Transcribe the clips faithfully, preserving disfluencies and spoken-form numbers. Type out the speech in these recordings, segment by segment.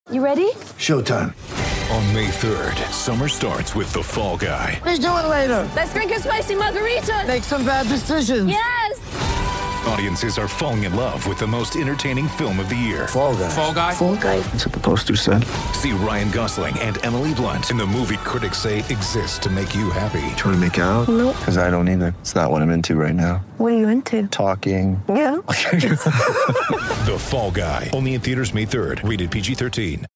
You ready? Showtime. On May third, summer starts with The Fall Guy. Let's do it later. Let's drink a spicy margarita. Make some bad decisions. Yes! Audiences are falling in love with the most entertaining film of the year. Fall Guy. Fall Guy? Fall guy. That's what the poster said. See Ryan Gosling and Emily Blunt in the movie critics say exists to make you happy. Trying to make it out? Nope. Because I don't either. It's not what I'm into right now. What are you into? Talking. Yeah. The Fall Guy. Only in theaters May third. Rated P G thirteen.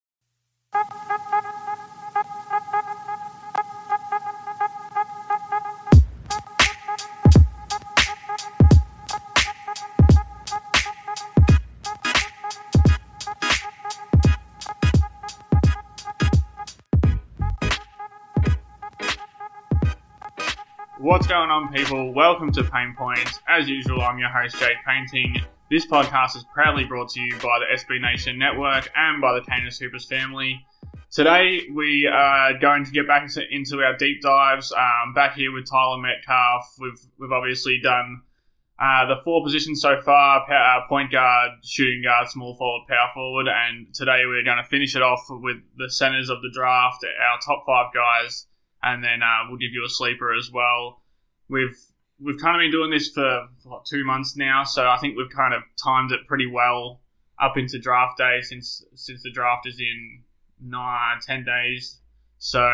What's going on, people? Welcome to Pain Points. As usual, I'm your host, Jake Painting. This podcast is proudly brought to you by the S B Nation Network and by the Canis Hoopers family. Today, we are going to get back into, into our deep dives. Um, back here with Tyler Metcalf. We've we've obviously done uh, the four positions so far: power, point guard, shooting guard, small forward, power forward. And today, we're going to finish it off with the centers of the draft, our top five guys. And then uh, we'll give you a sleeper as well. We've we've kind of been doing this for what, two months now, so I think we've kind of timed it pretty well up into draft day since since the draft is in nine, ten days. So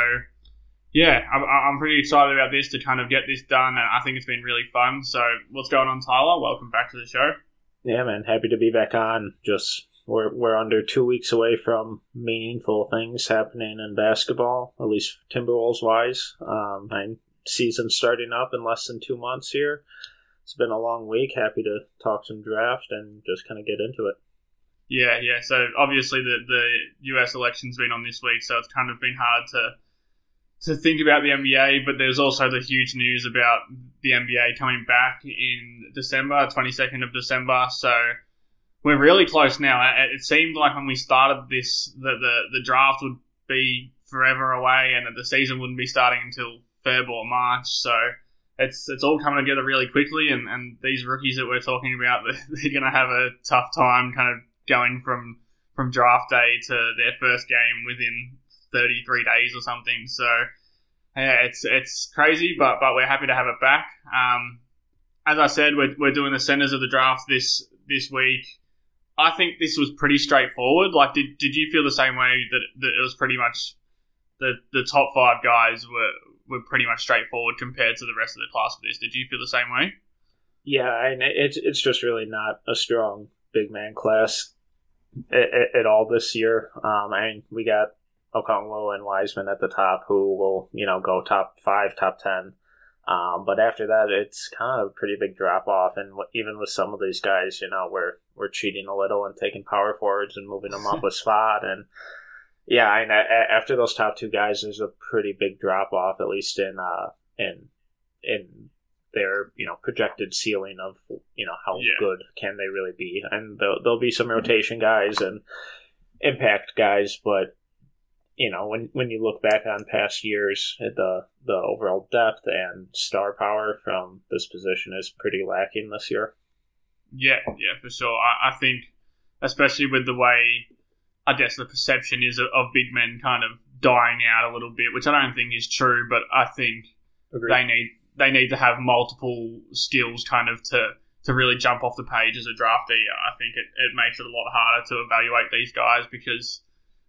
yeah, I'm, I'm pretty excited about this to kind of get this done, and I think it's been really fun. So what's going on, Tyler? Welcome back to the show. Yeah, man, happy to be back on. Just We're we're under two weeks away from meaningful things happening in basketball, at least Timberwolves wise. Um, my season's starting up in less than two months here. It's been a long week. Happy to talk some draft and just kind of get into it. Yeah, yeah. So obviously the the U S election's been on this week, so it's kind of been hard to to think about the N B A. But there's also the huge news about the N B A coming back in December, twenty-second of December. So we're really close now. It seemed like when we started this that the, the draft would be forever away and that the season wouldn't be starting until February or March. So it's it's all coming together really quickly, and, and these rookies that we're talking about, they're going to have a tough time kind of going from from draft day to their first game within thirty-three days or something. So yeah, it's it's crazy, but but we're happy to have it back. Um, as I said, we're we're doing the centers of the draft this this week. I think this was pretty straightforward. Like, did did you feel the same way that, that it was pretty much the the top five guys were, were pretty much straightforward compared to the rest of the class for this? Did you feel the same way? Yeah, and it's it's just really not a strong big man class at, at all this year. Um, I mean, we got Okongwu and Wiseman at the top, who will you know go top five, top ten. Um, but after that, it's kind of a pretty big drop off, and even with some of these guys, you know, we're we're cheating a little and taking power forwards and moving them up a spot, and yeah, I, I, after those top two guys, there's a pretty big drop off, at least in uh in in their you know projected ceiling of you know how yeah. good can they really be, and there'll, there'll be some rotation guys and impact guys, but. You know, when when you look back on past years, the the overall depth and star power from this position is pretty lacking this year. Yeah, yeah, for sure. I, I think, especially with the way, I guess the perception is of, of big men kind of dying out a little bit, which I don't think is true, but I think Agreed. they need they need to have multiple skills kind of to, to really jump off the page as a draftee. I think it, it makes it a lot harder to evaluate these guys because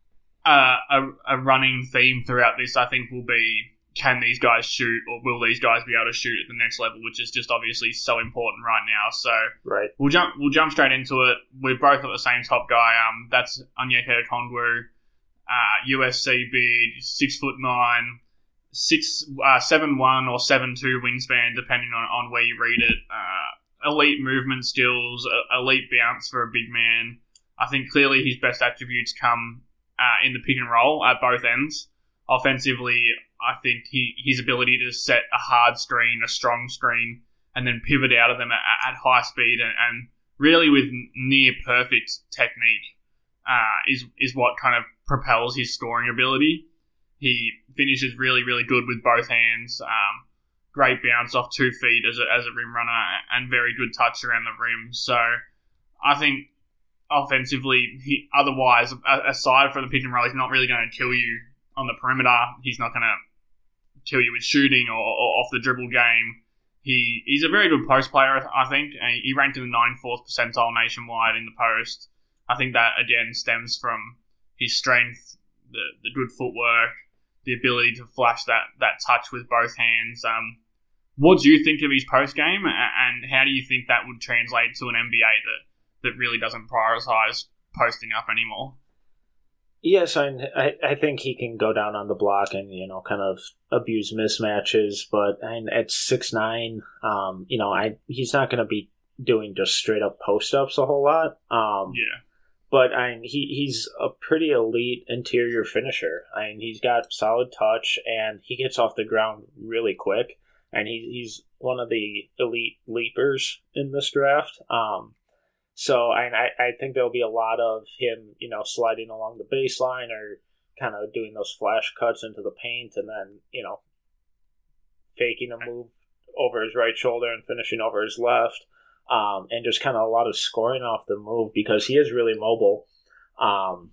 Uh, a, a running theme throughout this, I think, will be can these guys shoot or will these guys be able to shoot at the next level, which is just obviously so important right now. So right. we'll jump we'll jump straight into it. We're both got the same top guy. Um, that's Onyeka Okongwu, uh, U S C big, six foot nine, six uh, seven one or seven two wingspan, depending on, on where you read it. Uh, elite movement skills, uh, elite bounce for a big man. I think clearly his best attributes come Uh, in the pick and roll at both ends. Offensively, I think he, his ability to set a hard screen, a strong screen, and then pivot out of them at, at high speed and, and really with near perfect technique uh, is is what kind of propels his scoring ability. He finishes really, really good with both hands. Um, great bounce off two feet as a, as a rim runner and very good touch around the rim. So I think offensively, he, otherwise, aside from the pick and roll, he's not really going to kill you on the perimeter. He's not going to kill you with shooting or, or off the dribble game. He he's a very good post player, I think. And he ranked in the ninety-fourth percentile nationwide in the post. I think that, again, stems from his strength, the, the good footwork, the ability to flash that, that touch with both hands. Um, what do you think of his post game, and how do you think that would translate to an N B A that, that really doesn't prioritize posting up anymore? Yes, I, I think he can go down on the block and, you know, kind of abuse mismatches, but I, at six nine, um, you know, I he's not going to be doing just straight up post ups a whole lot. Um, yeah. But I mean, he, he's a pretty elite interior finisher. I mean, he's got solid touch, and he gets off the ground really quick. And he, he's one of the elite leapers in this draft. Um, so I, I think there'll be a lot of him, you know, sliding along the baseline or kind of doing those flash cuts into the paint, and then, you know, faking a move over his right shoulder and finishing over his left. Um, and just kind of a lot of scoring off the move because he is really mobile. Um,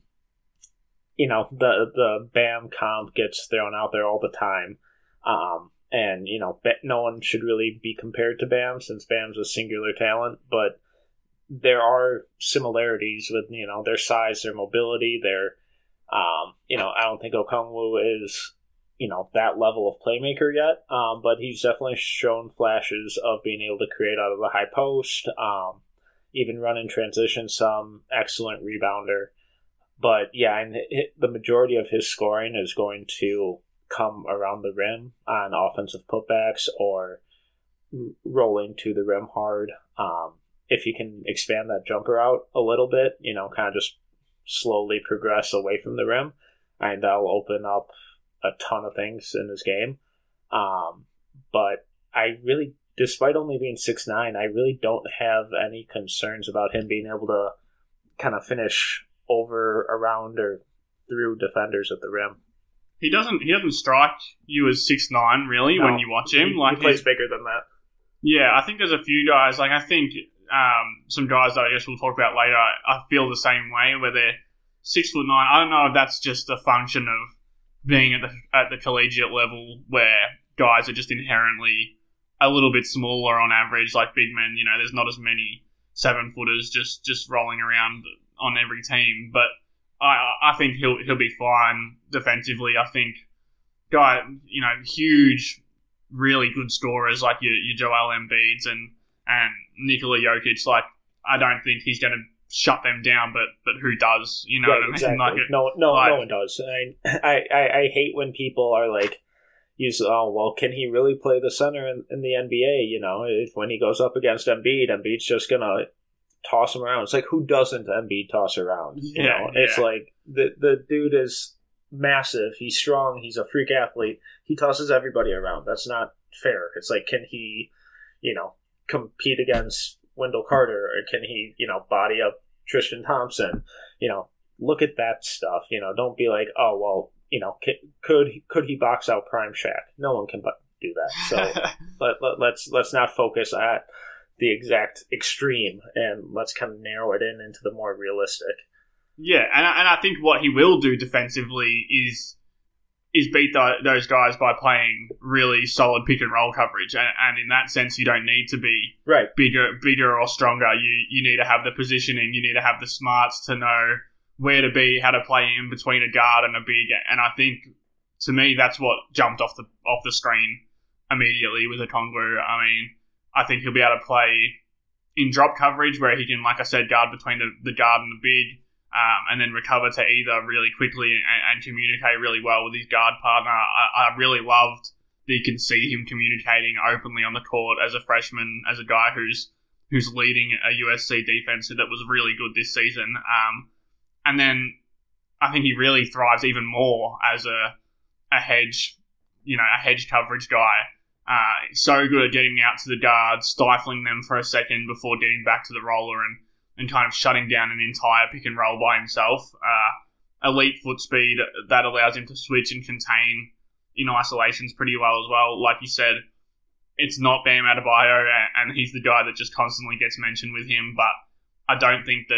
you know, the the Bam comp gets thrown out there all the time. Um, and, you know, no one should really be compared to Bam since Bam's a singular talent. But there are similarities with, you know, their size, their mobility, their, um, you know, I don't think Okongwu is, you know, that level of playmaker yet, um, but he's definitely shown flashes of being able to create out of the high post, um, even run in transition some, excellent rebounder. But yeah, and it, the majority of his scoring is going to come around the rim on offensive putbacks or rolling to the rim hard. Um, if you can expand that jumper out a little bit, you know, kind of just slowly progress away from the rim, and that'll open up a ton of things in his game. Um, but I really, despite only being six nine, I really don't have any concerns about him being able to kind of finish over, around, or through defenders at the rim. He doesn't he doesn't strike you as six nine, really, no, when you watch him. He, like he plays bigger than that. Yeah, I think there's a few guys, like I think um, some guys that I guess we'll talk about later, I feel the same way, where they're six foot nine. I don't know if that's just a function of being at the at the collegiate level, where guys are just inherently a little bit smaller on average, like big men. You know, there's not as many seven footers just, just rolling around on every team. But I I think he'll he'll be fine defensively. I think guy, you know, huge, really good scorers like your your Joel Embiid's and and Nikola Jokic. Like, I don't think he's going to shut them down, but but who does? You know right, what I mean? Exactly. Like it, no, no, like, no one does. I, I, I hate when people are like, use oh well, can he really play the center in, in the N B A? You know, if, when he goes up against Embiid, Embiid's just gonna toss him around. It's like, who doesn't Embiid toss around? You yeah, know, yeah. It's like the the dude is massive. He's strong. He's a freak athlete. He tosses everybody around. That's not fair. It's like, can he, you know, compete against Wendell Carter, or can he, you know, body up Tristan Thompson? You know, look at that stuff. You know, don't be like, oh well, you know, could could he box out Prime Shaq? No one can do that. So let, let, let's let's not focus at the exact extreme, and let's kind of narrow it in into the more realistic. Yeah, and I, and I think what he will do defensively is is beat the, those guys by playing really solid pick and roll coverage, and, and in that sense, you don't need to be right bigger, bigger or stronger. You you need to have the positioning, you need to have the smarts to know where to be, how to play in between a guard and a big. And I think, to me, that's what jumped off the off the screen immediately with Okongwu. I mean, I think he'll be able to play in drop coverage where he can, like I said, guard between the, the guard and the big, um, and then recover to either really quickly and, and communicate really well with his guard partner. I, I really loved that you can see him communicating openly on the court as a freshman, as a guy who's who's leading a U S C defense that was really good this season. Um, and then I think he really thrives even more as a a hedge, you know, a hedge coverage guy. Uh, so good at getting out to the guards, stifling them for a second before getting back to the roller and, and kind of shutting down an entire pick and roll by himself. Uh, elite foot speed that allows him to switch and contain in isolations pretty well as well. Like you said, it's not Bam Adebayo, and he's the guy that just constantly gets mentioned with him, but I don't think that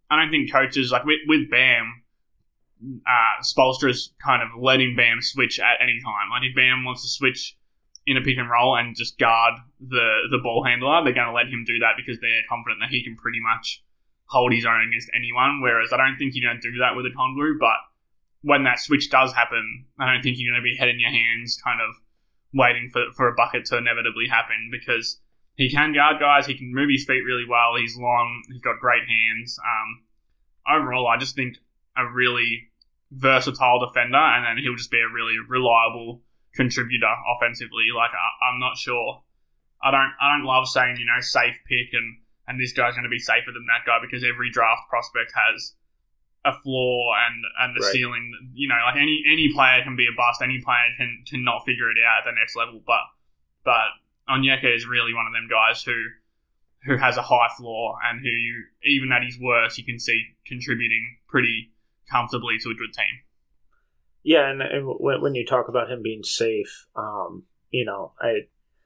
I don't think coaches, like with, with Bam, uh, Spoelstra's kind of letting Bam switch at any time. Like if Bam wants to switch in a pick and roll and just guard the, the ball handler, they're going to let him do that because they're confident that he can pretty much hold his own against anyone. Whereas I don't think you're going to do that with a Okongwu, but when that switch does happen, I don't think you're going to be head in your hands kind of waiting for, for a bucket to inevitably happen, because he can guard guys, he can move his feet really well, he's long, he's got great hands. Um, overall, I just think a really versatile defender, and then he'll just be a really reliable contributor offensively. Like, I, I'm not sure. I don't I don't love saying, you know, safe pick and, and this guy's going to be safer than that guy, because every draft prospect has a flaw and, and the right. ceiling. You know, like any any player can be a bust, any player can, can not figure it out at the next level, but but Onyeka is really one of them guys who who has a high floor and who, you, even at his worst, you can see contributing pretty comfortably to a good team. Yeah, and, and when, when you talk about him being safe, um, you know, I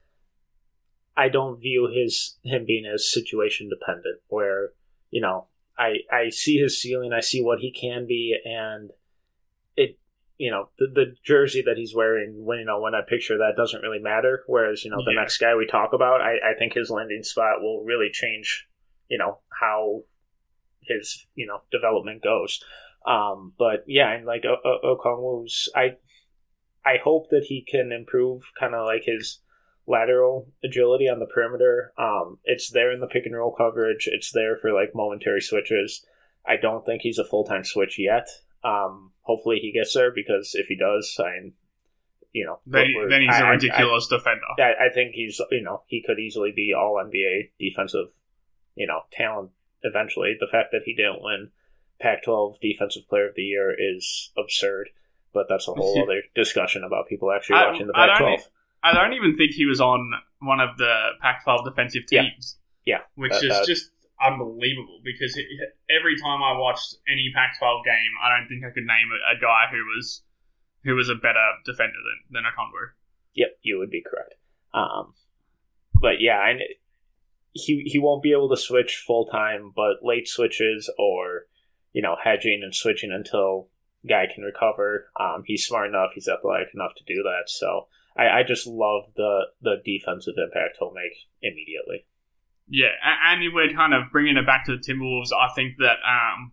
I don't view his him being as situation dependent, where, you know, I I see his ceiling, I see what he can be, and it, you know, the, the jersey that he's wearing, when, you know, when I picture that, doesn't really matter. Whereas, you know, the yeah. next guy we talk about, I, I think his landing spot will really change, you know, how his, you know, development goes. Um, but yeah, and like o- o- Okongwu's, I I hope that he can improve kind of like his lateral agility on the perimeter. Um, it's there in the pick and roll coverage. It's there for like momentary switches. I don't think he's a full time switch yet. Um, hopefully he gets there, because if he does, I, you know, then, then he's a I, ridiculous I, defender. I, I think he's, you know, he could easily be all N B A defensive, you know, talent eventually. The fact that he didn't win Pac twelve Defensive Player of the Year is absurd, but that's a whole other discussion about people actually I, watching the I Pac twelve. Don't, I don't even think he was on one of the Pac twelve defensive teams. Yeah, yeah, which that, is that, just unbelievable, because it, every time I watched any Pac twelve game, I don't think I could name a, a guy who was who was a better defender than than Okongwu. Yep, you would be correct. Um, but yeah, and he he won't be able to switch full time, but late switches or, you know, hedging and switching until guy can recover. Um, he's smart enough, he's athletic enough to do that. So I, I just love the the defensive impact he'll make immediately. Yeah, and if we're kind of bringing it back to the Timberwolves, I think that um,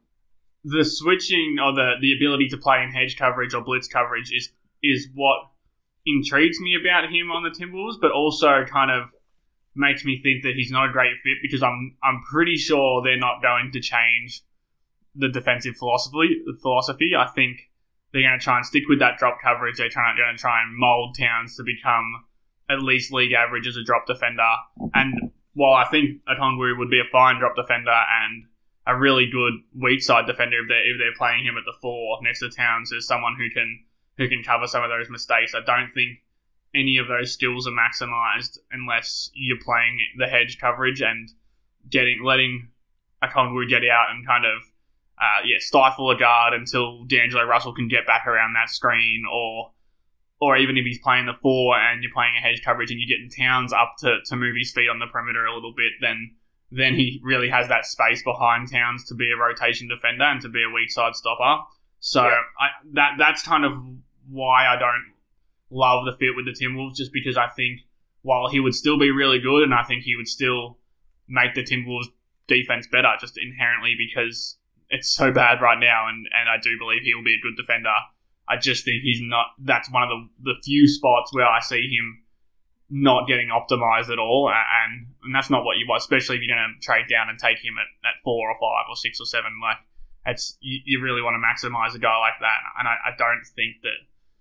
the switching or the, the ability to play in hedge coverage or blitz coverage is is what intrigues me about him on the Timberwolves, but also kind of makes me think that he's not a great fit, because I'm I'm pretty sure they're not going to change the defensive philosophy. Philosophy, I think they're going to try and stick with that drop coverage. They're trying going to try and mold Towns to become at least league average as a drop defender. And while I think Okongwu would be a fine drop defender and a really good weak side defender if they're if they're playing him at the four next to Towns as someone who can who can cover some of those mistakes, I don't think any of those skills are maximized unless you're playing the hedge coverage and getting letting Okongwu get out and kind of uh, yeah stifle a guard until D'Angelo Russell can get back around that screen, or or even if he's playing the four and you're playing a hedge coverage and you're getting Towns up to, to move his feet on the perimeter a little bit, then then he really has that space behind Towns to be a rotation defender and to be a weak side stopper. So yeah. I, that that's kind of why I don't love the fit with the Timberwolves, just because I think while he would still be really good, and I think he would still make the Timberwolves defense better just inherently because it's so bad right now, and, and I do believe he will be a good defender. I just think he's not. That's one of the, the few spots where I see him not getting optimized at all, and and that's not what you want, especially if you're going to trade down and take him at, at four or five or six or seven. Like, it's you, you really want to maximize a guy like that, and I, I don't think that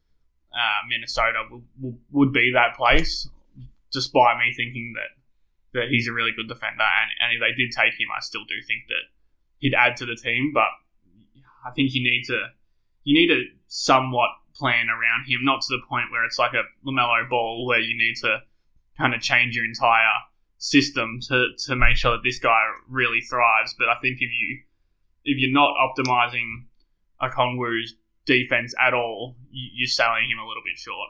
uh, Minnesota will, will, would be that place, despite me thinking that that he's a really good defender, and, and if they did take him, I still do think that he'd add to the team, but I think you need to you need to somewhat plan around him, not to the point where it's like a LaMelo Ball where you need to kind of change your entire system to, to make sure that this guy really thrives. But I think if you if you're not optimizing Okongwu's defense at all, you, you're selling him a little bit short.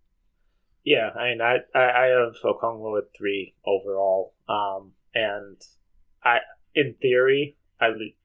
Yeah, I mean, I I have Okongwu at three overall, um, and I in theory I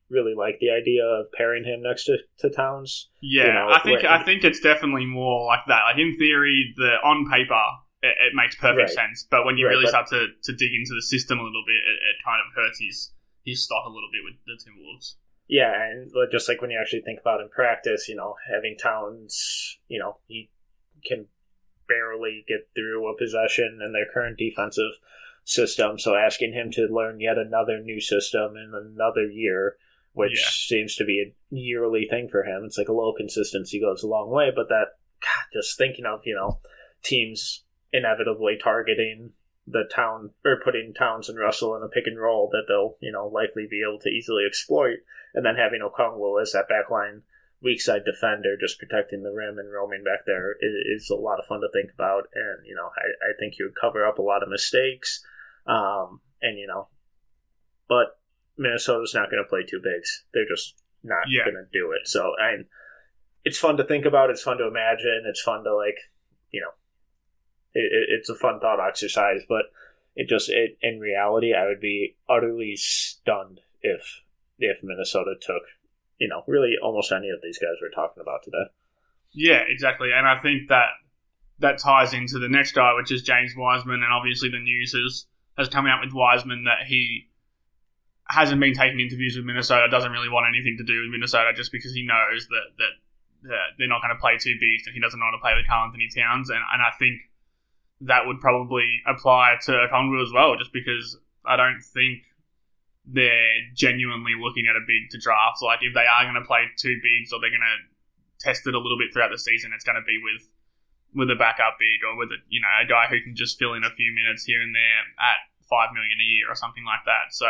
really like the idea of pairing him next to, to Towns. Yeah, you know, I think where- I think it's definitely more like that. Like in theory, the on paper it, it makes perfect Right. sense, but when you Right, really but- start to, to dig into the system a little bit, it, it kind of hurts his his stock a little bit with the Timberwolves. Yeah, and like, just like when you actually think about in practice, you know, having Towns, you know, he can barely get through a possession in their current defensive system. So asking him to learn yet another new system in another year, which Yeah. seems to be a yearly thing for him, it's like a little consistency goes a long way. But that, God, just thinking of, you know, teams inevitably targeting the town or putting Towns and Russell in a pick and roll that they'll, you know, likely be able to easily exploit, and then having Okongwu as that backline weak side defender just protecting the rim and roaming back there is, is a lot of fun to think about. And, you know, I, I think you would cover up a lot of mistakes. Um, and, you know, but Minnesota's not going to play two bigs. They're just not Yeah. going to do it. So, I, it's fun to think about. It's fun to imagine. It's fun to, like, you know, it, it, it's a fun thought exercise, but it just, it, in reality, I would be utterly stunned if, if Minnesota took, you know, really almost any of these guys we're talking about today. Yeah, exactly. And I think that that ties into the next guy, which is James Wiseman. And obviously the news has, has come out with Wiseman that he hasn't been taking interviews with Minnesota, doesn't really want anything to do with Minnesota just because he knows that, that, that they're not going to play two bigs and he doesn't want to play with Karl Anthony Towns. And, and I think that would probably apply to Okongwu as well, just because I don't think they're genuinely looking at a big to draft. Like, if they are going to play two bigs or they're going to test it a little bit throughout the season, it's going to be with with a backup big or with a, you know, a guy who can just fill in a few minutes here and there at five million a year or something like that. So,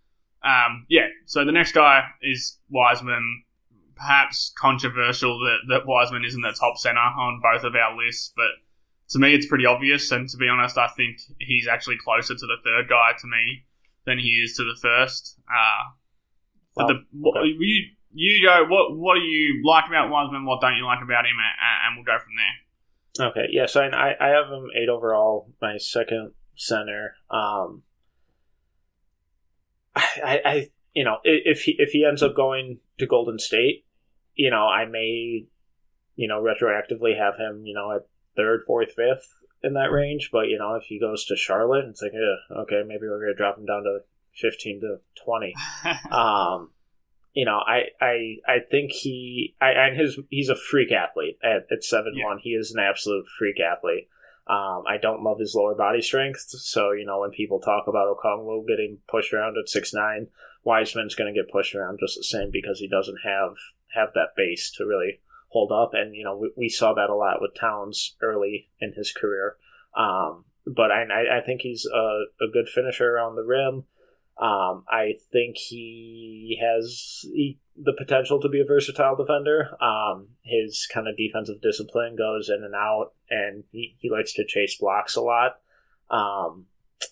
um, yeah. So the next guy is Wiseman. Perhaps controversial that that Wiseman isn't the top center on both of our lists, but to me it's pretty obvious. And to be honest, I think he's actually closer to the third guy to me than he is to the first. Uh, for Wow. the what, Okay. you you go. What what do you like about Wiseman? What don't you like about him? And, and we'll go from there. Okay, yeah, so I, I have him eight overall, my second center. Um, I, I, you know, if he if he ends up going to Golden State, you know, I may, you know, retroactively have him, you know, at third, fourth, fifth in that range. But you know, if he goes to Charlotte, it's like, yeah, okay, maybe we're gonna drop him down to fifteen to twenty. Um, you know, I, I, I think he, I, and his, he's a freak athlete at, at seven one. He is an absolute freak athlete. Um, I don't love his lower body strength. So, you know, when people talk about Okongwu getting pushed around at six nine, Wiseman's going to get pushed around just the same because he doesn't have, have that base to really hold up. And, you know, we, we saw that a lot with Towns early in his career. Um, but I, I think he's a, a good finisher around the rim. Um, I think he has he, the potential to be a versatile defender. Um, his kind of defensive discipline goes in and out, and he, he likes to chase blocks a lot. Um,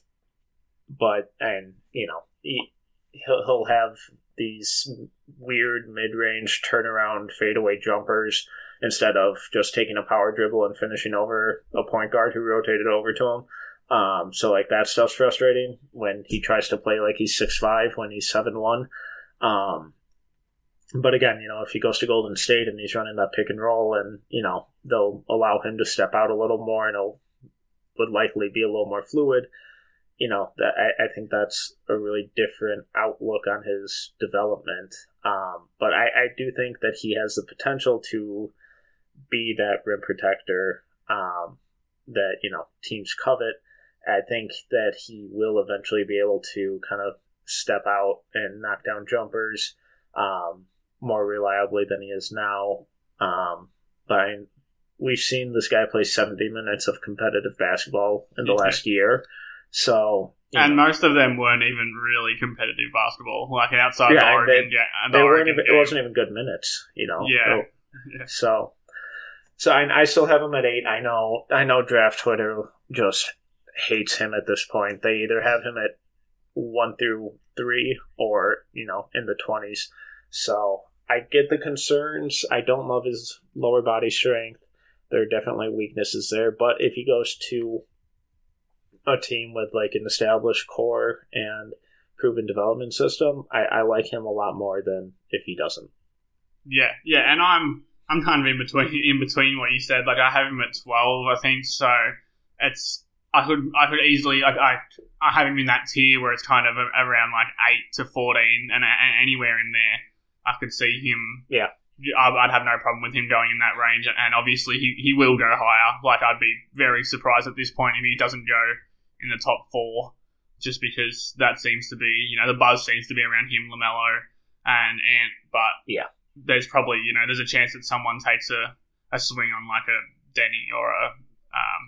but, and, you know, he, he'll, he'll have these weird mid-range turnaround fadeaway jumpers instead of just taking a power dribble and finishing over a point guard who rotated over to him. Um, so, like, that stuff's frustrating when he tries to play like he's six five when he's seven one. Um, but again, you know, if he goes to Golden State and he's running that pick and roll and, you know, they'll allow him to step out a little more and he'll would likely be a little more fluid, you know, that I, I think that's a really different outlook on his development. Um, but I, I do think that he has the potential to be that rim protector um, that, you know, teams covet. I think that he will eventually be able to kind of step out and knock down jumpers um, more reliably than he is now. Um, but I, we've seen this guy play seventy minutes of competitive basketball in the Yeah. last year. So, you And know, most of them weren't even really competitive basketball, like outside Yeah, the and Oregon they- game. The they weren't Oregon even, it game. wasn't even good minutes, you know. Yeah. Yeah. So, so I, I still have him at eight. I know, I know. Draft Twitter just hates him at this point. They either have him at one through three, or you know, in the twenties. So I get the concerns. I don't love his lower body strength. There are definitely weaknesses there. But if he goes to a team with like an established core and proven development system, I, I like him a lot more than if he doesn't. Yeah, yeah, and I'm I'm kind of in between in between what you said. Like I have him at twelve, I think. So it's I could I could easily like I I have him in that tier where it's kind of around like eight to fourteen, and, and anywhere in there, I could see him. Yeah, I'd have no problem with him going in that range, and obviously he, he will go higher. Like I'd be very surprised at this point if he doesn't go in the top four, just because that seems to be, you know, the buzz seems to be around him, LaMelo, and Ant. But yeah, there's probably, you know, there's a chance that someone takes a, a swing on like a Denny or a um,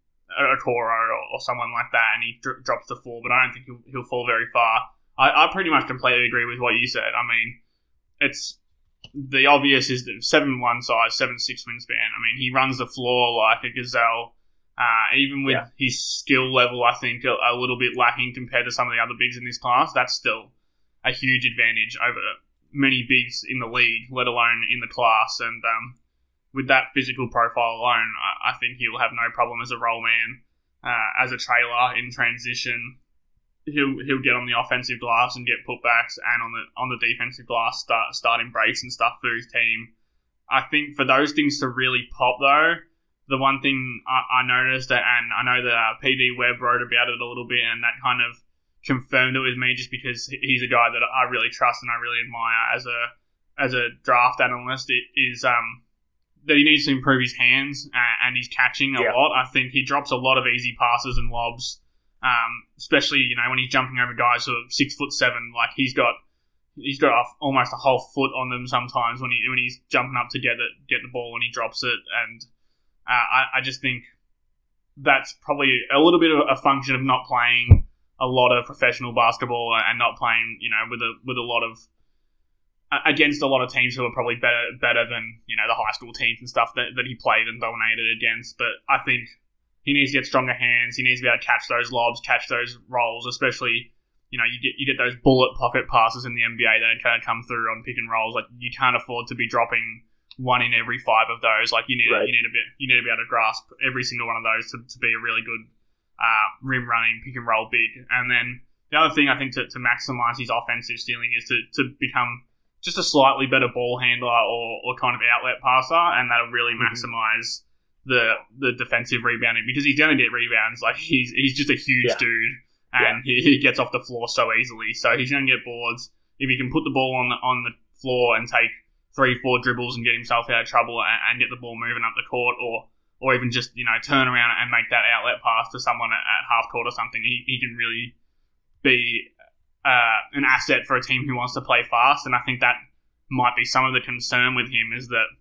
a Coro or, or someone like that, and he dr- drops to four. But I don't think he'll, he'll fall very far. I, I pretty much completely agree with what you said. I mean, it's the obvious is that seven one size, seven six wingspan. I mean, he runs the floor like a gazelle. Uh, even with yeah. his skill level, I think a, a little bit lacking compared to some of the other bigs in this class. That's still a huge advantage over many bigs in the league, let alone in the class. And um, with that physical profile alone, I, I think he'll have no problem as a roll man, uh, as a trailer in transition. He'll he'll get on the offensive glass and get putbacks, and on the on the defensive glass, start starting breaks and stuff for his team. I think for those things to really pop, though, the one thing I, I noticed, that, and I know that uh, P D Webb wrote about it a little bit, and that kind of confirmed it with me, just because he's a guy that I really trust and I really admire as a as a draft analyst. It is um that he needs to improve his hands and, and his catching a yeah. lot. I think he drops a lot of easy passes and lobs. Um, especially, you know, when he's jumping over guys who are six foot seven, like he's got, he's got a, almost a whole foot on them sometimes when he when he's jumping up to get the get the ball and he drops it, and uh, I, I just think that's probably a little bit of a function of not playing a lot of professional basketball and not playing, you know, with a with a lot of against a lot of teams who are probably better better than, you know, the high school teams and stuff that, that he played and dominated against. But I think he needs to get stronger hands. He needs to be able to catch those lobs, catch those rolls, especially, you know, you get you get those bullet pocket passes in the N B A that kind of come through on pick and rolls. Like, you can't afford to be dropping one in every five of those. Like, you need right. you need to be you need to be able to grasp every single one of those to, to be a really good uh, rim running pick and roll big. And then the other thing I think to, to maximize his offensive ceiling is to, to become just a slightly better ball handler or, or kind of outlet passer, and that'll really mm-hmm. maximize the the defensive rebounding, because he's going to get rebounds. Like, he's he's just a huge yeah. dude, and yeah. he, he gets off the floor so easily. So he's going to get boards. If he can put the ball on the on the floor and take three, four dribbles and get himself out of trouble and, and get the ball moving up the court, or or even just, you know, turn around and make that outlet pass to someone at, at half court or something, he, he can really be uh, an asset for a team who wants to play fast. And I think that might be some of the concern with him, is that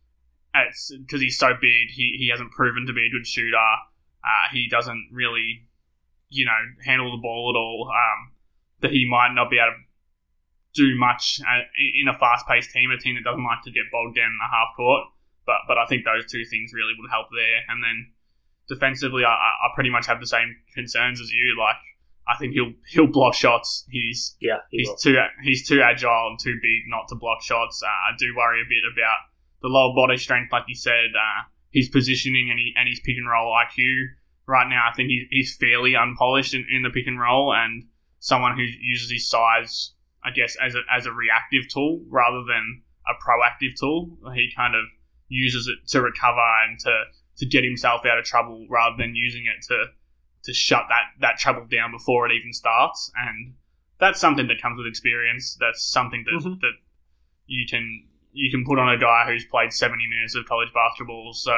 it's because he's so big, he, he hasn't proven to be a good shooter. Uh, he doesn't really, you know, handle the ball at all. Um, that he might not be able to do much uh, in a fast-paced team, a team that doesn't like to get bogged down in the half court. But but I think those two things really would help there. And then defensively, I, I pretty much have the same concerns as you. Like, I think he'll he'll block shots. He's yeah, he he's will. too he's too agile and too big not to block shots. Uh, I do worry a bit about the lower body strength, like you said, uh, his positioning and, he, and his pick and roll I Q. Right now, I think he, he's fairly unpolished in, in the pick and roll, and someone who uses his size, I guess, as a as a reactive tool rather than a proactive tool. He kind of uses it to recover and to, to get himself out of trouble rather than using it to to shut that, that trouble down before it even starts. And that's something that comes with experience. That's something that mm-hmm. that you can you can put on a guy who's played seventy minutes of college basketball. So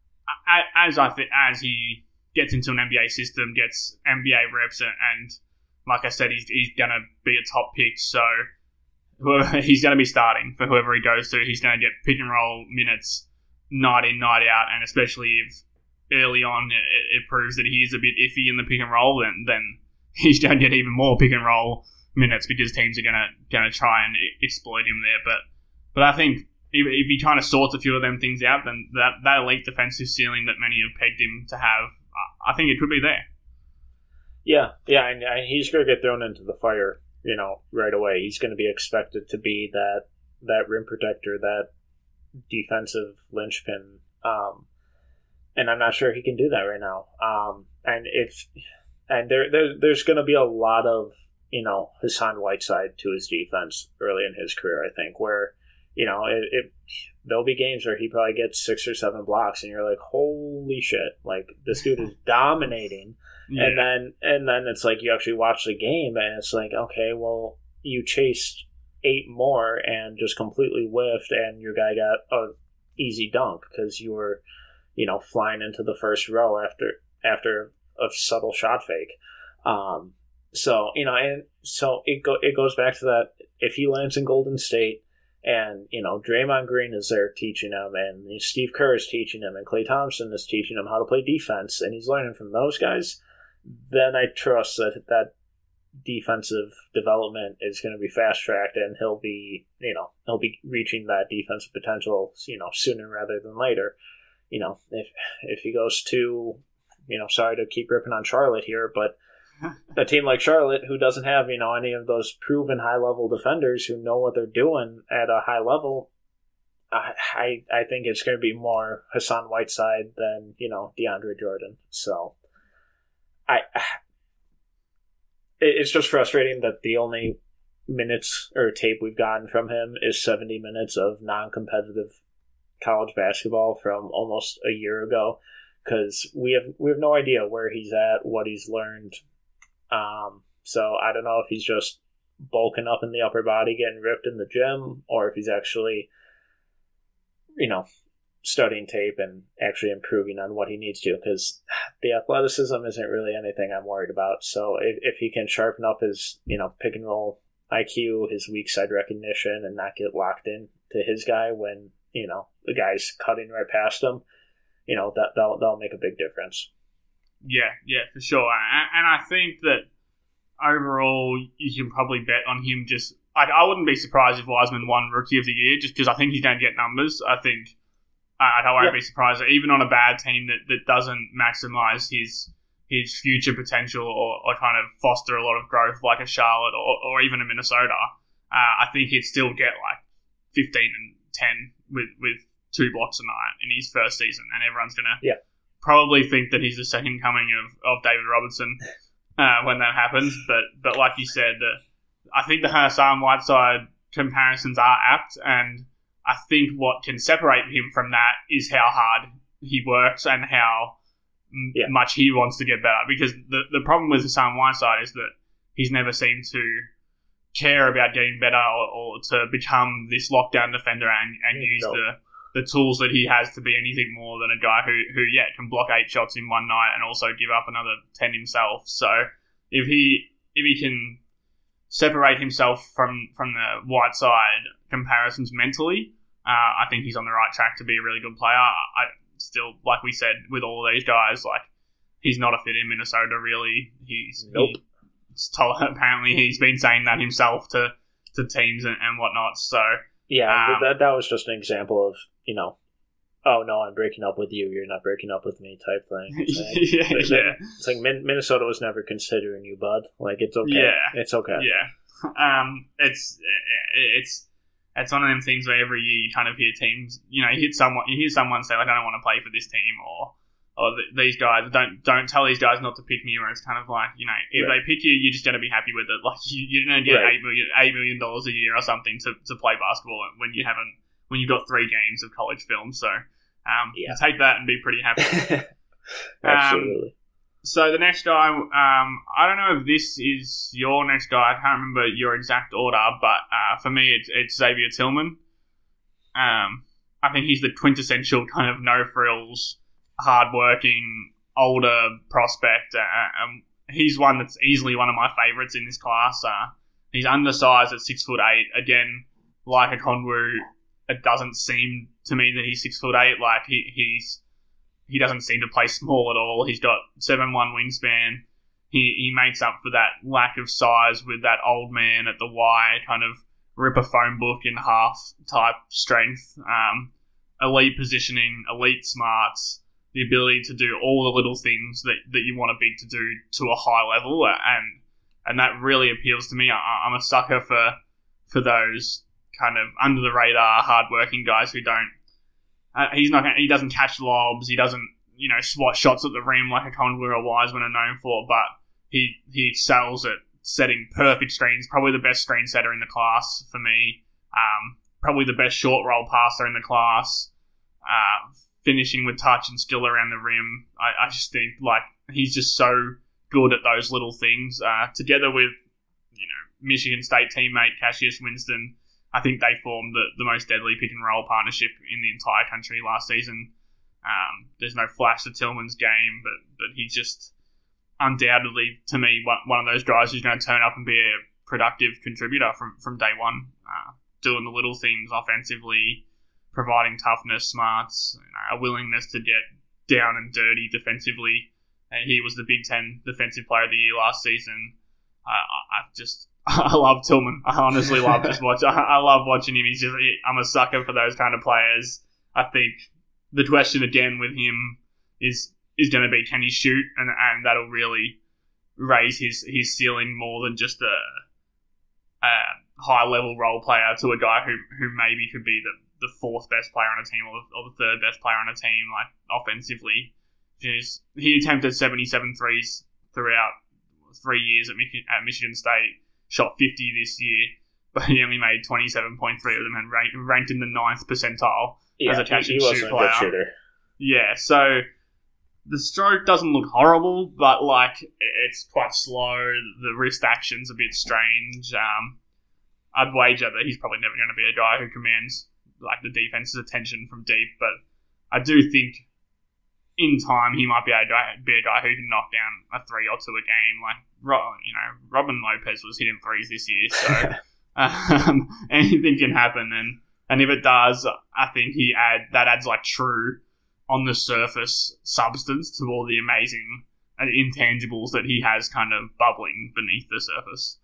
as I th- as he gets into an N B A system, gets N B A reps, and, and like I said, he's he's gonna be a top pick. So whoever, he's gonna be starting for whoever he goes to. He's gonna get pick and roll minutes night in, night out, and especially if early on it, it proves that he is a bit iffy in the pick and roll, then then he's gonna get even more pick and roll minutes, because teams are gonna gonna try and exploit him there. But but I think if, if he kind of sorts a few of them things out, then that, that elite defensive ceiling that many have pegged him to have, I think it could be there. Yeah, yeah, and, and he's going to get thrown into the fire, you know, right away. He's going to be expected to be that that rim protector, that defensive linchpin, um, and I'm not sure he can do that right now. Um, and if and there, there there's going to be a lot of you know, Hassan Whiteside to his defense early in his career, I think, where, you know, it, it there'll be games where he probably gets six or seven blocks and you're like, holy shit, like this dude is dominating. Yeah. And then and then it's like you actually watch the game and it's like, okay, well, you chased eight more and just completely whiffed and your guy got a easy dunk because you were, you know, flying into the first row after after a subtle shot fake. Um, so, you know, and so it go it goes back to that, if he lands in Golden State and, you know, Draymond Green is there teaching him and Steve Kerr is teaching him and Klay Thompson is teaching him how to play defense and he's learning from those guys, then I trust that that defensive development is going to be fast tracked and he'll be, you know, he'll be reaching that defensive potential, you know, sooner rather than later. You know, if if he goes to, you know, sorry to keep ripping on Charlotte here, but a team like Charlotte who doesn't have, you know, any of those proven high level defenders who know what they're doing at a high level, I I, I think it's going to be more Hassan Whiteside than, you know, DeAndre Jordan. So I. It's just frustrating that the only minutes or tape we've gotten from him is seventy minutes of non-competitive college basketball from almost a year ago, because we have we have no idea where he's at, what he's learned. Um, so I don't know if he's just bulking up in the upper body, getting ripped in the gym, or if he's actually, you know, studying tape and actually improving on what he needs to, because the athleticism isn't really anything I'm worried about. So if, if he can sharpen up his, you know, pick and roll I Q, his weak side recognition, and not get locked in to his guy when, you know, the guy's cutting right past him, you know, that that'll, that'll make a big difference. Yeah, yeah, for sure. And, and I think that overall you can probably bet on him. Just I, I wouldn't be surprised if Wiseman won Rookie of the Year, just because I think he's going to get numbers. I think I don't won't yeah. be surprised that even on a bad team that, that doesn't maximise his his future potential or, or kind of foster a lot of growth like a Charlotte or, or even a Minnesota, uh, I think he'd still get like fifteen and ten with, with two blocks a night in his first season, and everyone's going to yeah. probably think that he's the second coming of, of David Robinson uh, when that happens. But but like you said, uh, I think the Hassan Whiteside comparisons are apt, and I think what can separate him from that is how hard he works and how yeah. m- much he wants to get better. Because the, the problem with Hassan Whiteside is that he's never seemed to care about getting better or, or to become this lockdown defender and, and use no. the, the tools that he has to be anything more than a guy who, who, yeah, can block eight shots in one night and also give up another ten himself. So if he if he can separate himself from, from the Whiteside comparisons mentally, Uh, I think he's on the right track to be a really good player. I still, like we said, with all of these guys, like he's not a fit in Minnesota. Really, he's nope. He's told, apparently he's been saying that himself to, to teams and, and whatnot. So yeah, um, that that was just an example of, you know, oh no, I'm breaking up with you, you're not breaking up with me type thing. It's like, yeah, it's yeah. Like, it's like Minnesota was never considering you, bud. Like it's okay. Yeah, it's okay. Yeah, um, it's it's. It's one of them things where every year you kind of hear teams, you know, you hear someone, you hear someone say, like, I don't want to play for this team, or, or these guys, don't don't tell these guys not to pick me, where it's kind of like, you know, if right. they pick you, you're just going to be happy with it. Like, you, you're going to get right. eight million eight million dollars a year or something to, to play basketball when you haven't, when you've got three games of college film. So, um, yeah. you take that and be pretty happy. Absolutely. Um, So the next guy, um, I don't know if this is your next guy. I can't remember your exact order, but uh, for me, it's, it's Xavier Tillman. Um, I think he's the quintessential kind of no frills, hardworking, older prospect. Uh, um, he's one that's easily one of my favorites in this class. Uh, he's undersized at six foot eight. Again, like a Okongwu, it doesn't seem to me that he's six foot eight. Like he, he's. He doesn't seem to play small at all. He's got seven one wingspan. He he makes up for that lack of size with that old man at the Y, kind of rip a phone book in half type strength. Um, elite positioning, elite smarts, the ability to do all the little things that, that you want a big to do to a high level, and and that really appeals to me. I, I'm a sucker for for those kind of under the radar, hardworking guys who don't. Uh, he's not. Gonna, he doesn't catch lobs. He doesn't, you know, swat shots at the rim like a Okongwu or Wiseman are known for. But he he sells it setting perfect screens, probably the best screen setter in the class for me, um, probably the best short roll passer in the class, uh, finishing with touch and still around the rim. I, I just think like he's just so good at those little things. Uh, together with you know Michigan State teammate Cassius Winston, I think they formed the, the most deadly pick and roll partnership in the entire country last season. Um, there's no flash to Tillman's game, but but he's just undoubtedly, to me, one, one of those guys who's going to turn up and be a productive contributor from, from day one, uh, doing the little things offensively, providing toughness, smarts, you know, a willingness to get down and dirty defensively. And he was the Big Ten Defensive Player of the Year last season. I, I, I just, I love Tillman. I honestly love just watch. I, I love watching him. He's just, I'm a sucker for those kind of players. I think the question again with him is is going to be can he shoot, and and that'll really raise his, his ceiling more than just a, a high level role player to a guy who, who maybe could be the, the fourth best player on a team or, or the third best player on a team, like offensively. Just, he attempted seventy-seven threes throughout three years at, Mich- at Michigan State, shot fifty this year, but he only made twenty-seven point three of them and ranked, ranked in the ninth percentile yeah, as a catch and he shoot wasn't player. A good shooter. Yeah, so the stroke doesn't look horrible, but like it's quite slow. The wrist action's a bit strange. Um, I'd wager that he's probably never going to be a guy who commands like the defense's attention from deep, but I do think in time he might be a guy, be a guy who can knock down a three or two a game. Like you know, Robin Lopez was hitting threes this year, so um, anything can happen. And and if it does, I think he add that adds like true on the surface substance to all the amazing intangibles that he has kind of bubbling beneath the surface.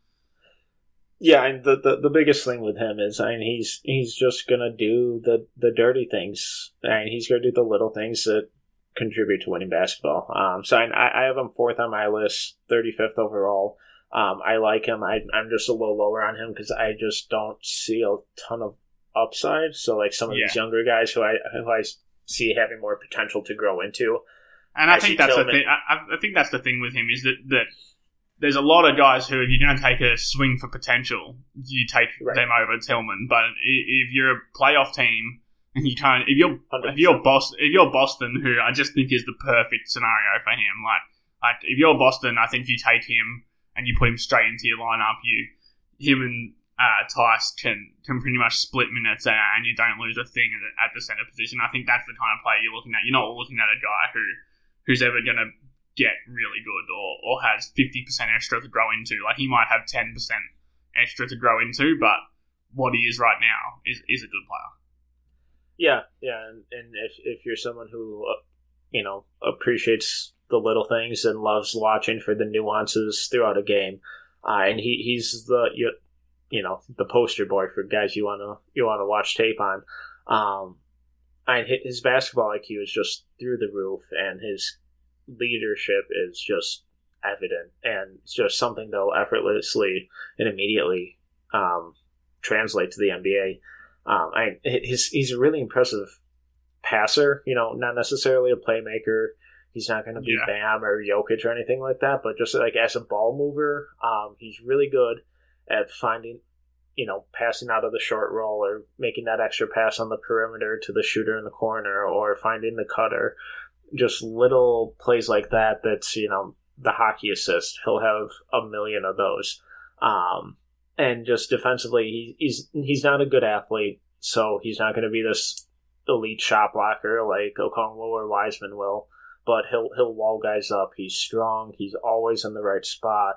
Yeah, and the, the, the biggest thing with him is, I mean, he's he's just gonna do the, the dirty things. I mean, he's gonna do the little things that contribute to winning basketball. Um, so I, I have him fourth on my list, thirty-fifth overall. Um, I like him. I, I'm just a little lower on him because I just don't see a ton of upside. So like some of yeah. these younger guys who I who I see having more potential to grow into. And I, I think that's Tillman. the thing. I, I think that's the thing with him is that, that there's a lot of guys who, if you're going to take a swing for potential, you take right. them over Tillman. But if you're a playoff team and you can't, if you're if you're Boston, if you're Boston, who I just think is the perfect scenario for him. Like like if you're Boston, I think you take him and you put him straight into your lineup. You him and Uh, Tice can, can pretty much split minutes uh, and you don't lose a thing at the, at the center position. I think that's the kind of player you're looking at. You're not looking at a guy who who's ever going to get really good or, or has fifty percent extra to grow into. Like, he might have ten percent extra to grow into, but what he is right now is, is a good player. Yeah, yeah, and, and if, if you're someone who, uh, you know, appreciates the little things and loves watching for the nuances throughout a game, uh, and he, he's the... You, you know, the poster boy for guys you want to you want to watch tape on. Um, and his basketball I Q is just through the roof, and his leadership is just evident, and it's just something that'll effortlessly and immediately um, translate to the N B A. Um, I his he's a really impressive passer. You know, not necessarily a playmaker. He's not going to be yeah. Bam or Jokic or anything like that, but just like as a ball mover, um, he's really good at finding, you know, passing out of the short roll or making that extra pass on the perimeter to the shooter in the corner or finding the cutter. Just little plays like that that's, you know, the hockey assist. He'll have a million of those. Um, and just defensively, he, he's he's not a good athlete, so he's not going to be this elite shot blocker like Okongwu or Wiseman will, but he'll, he'll wall guys up. He's strong. He's always in the right spot.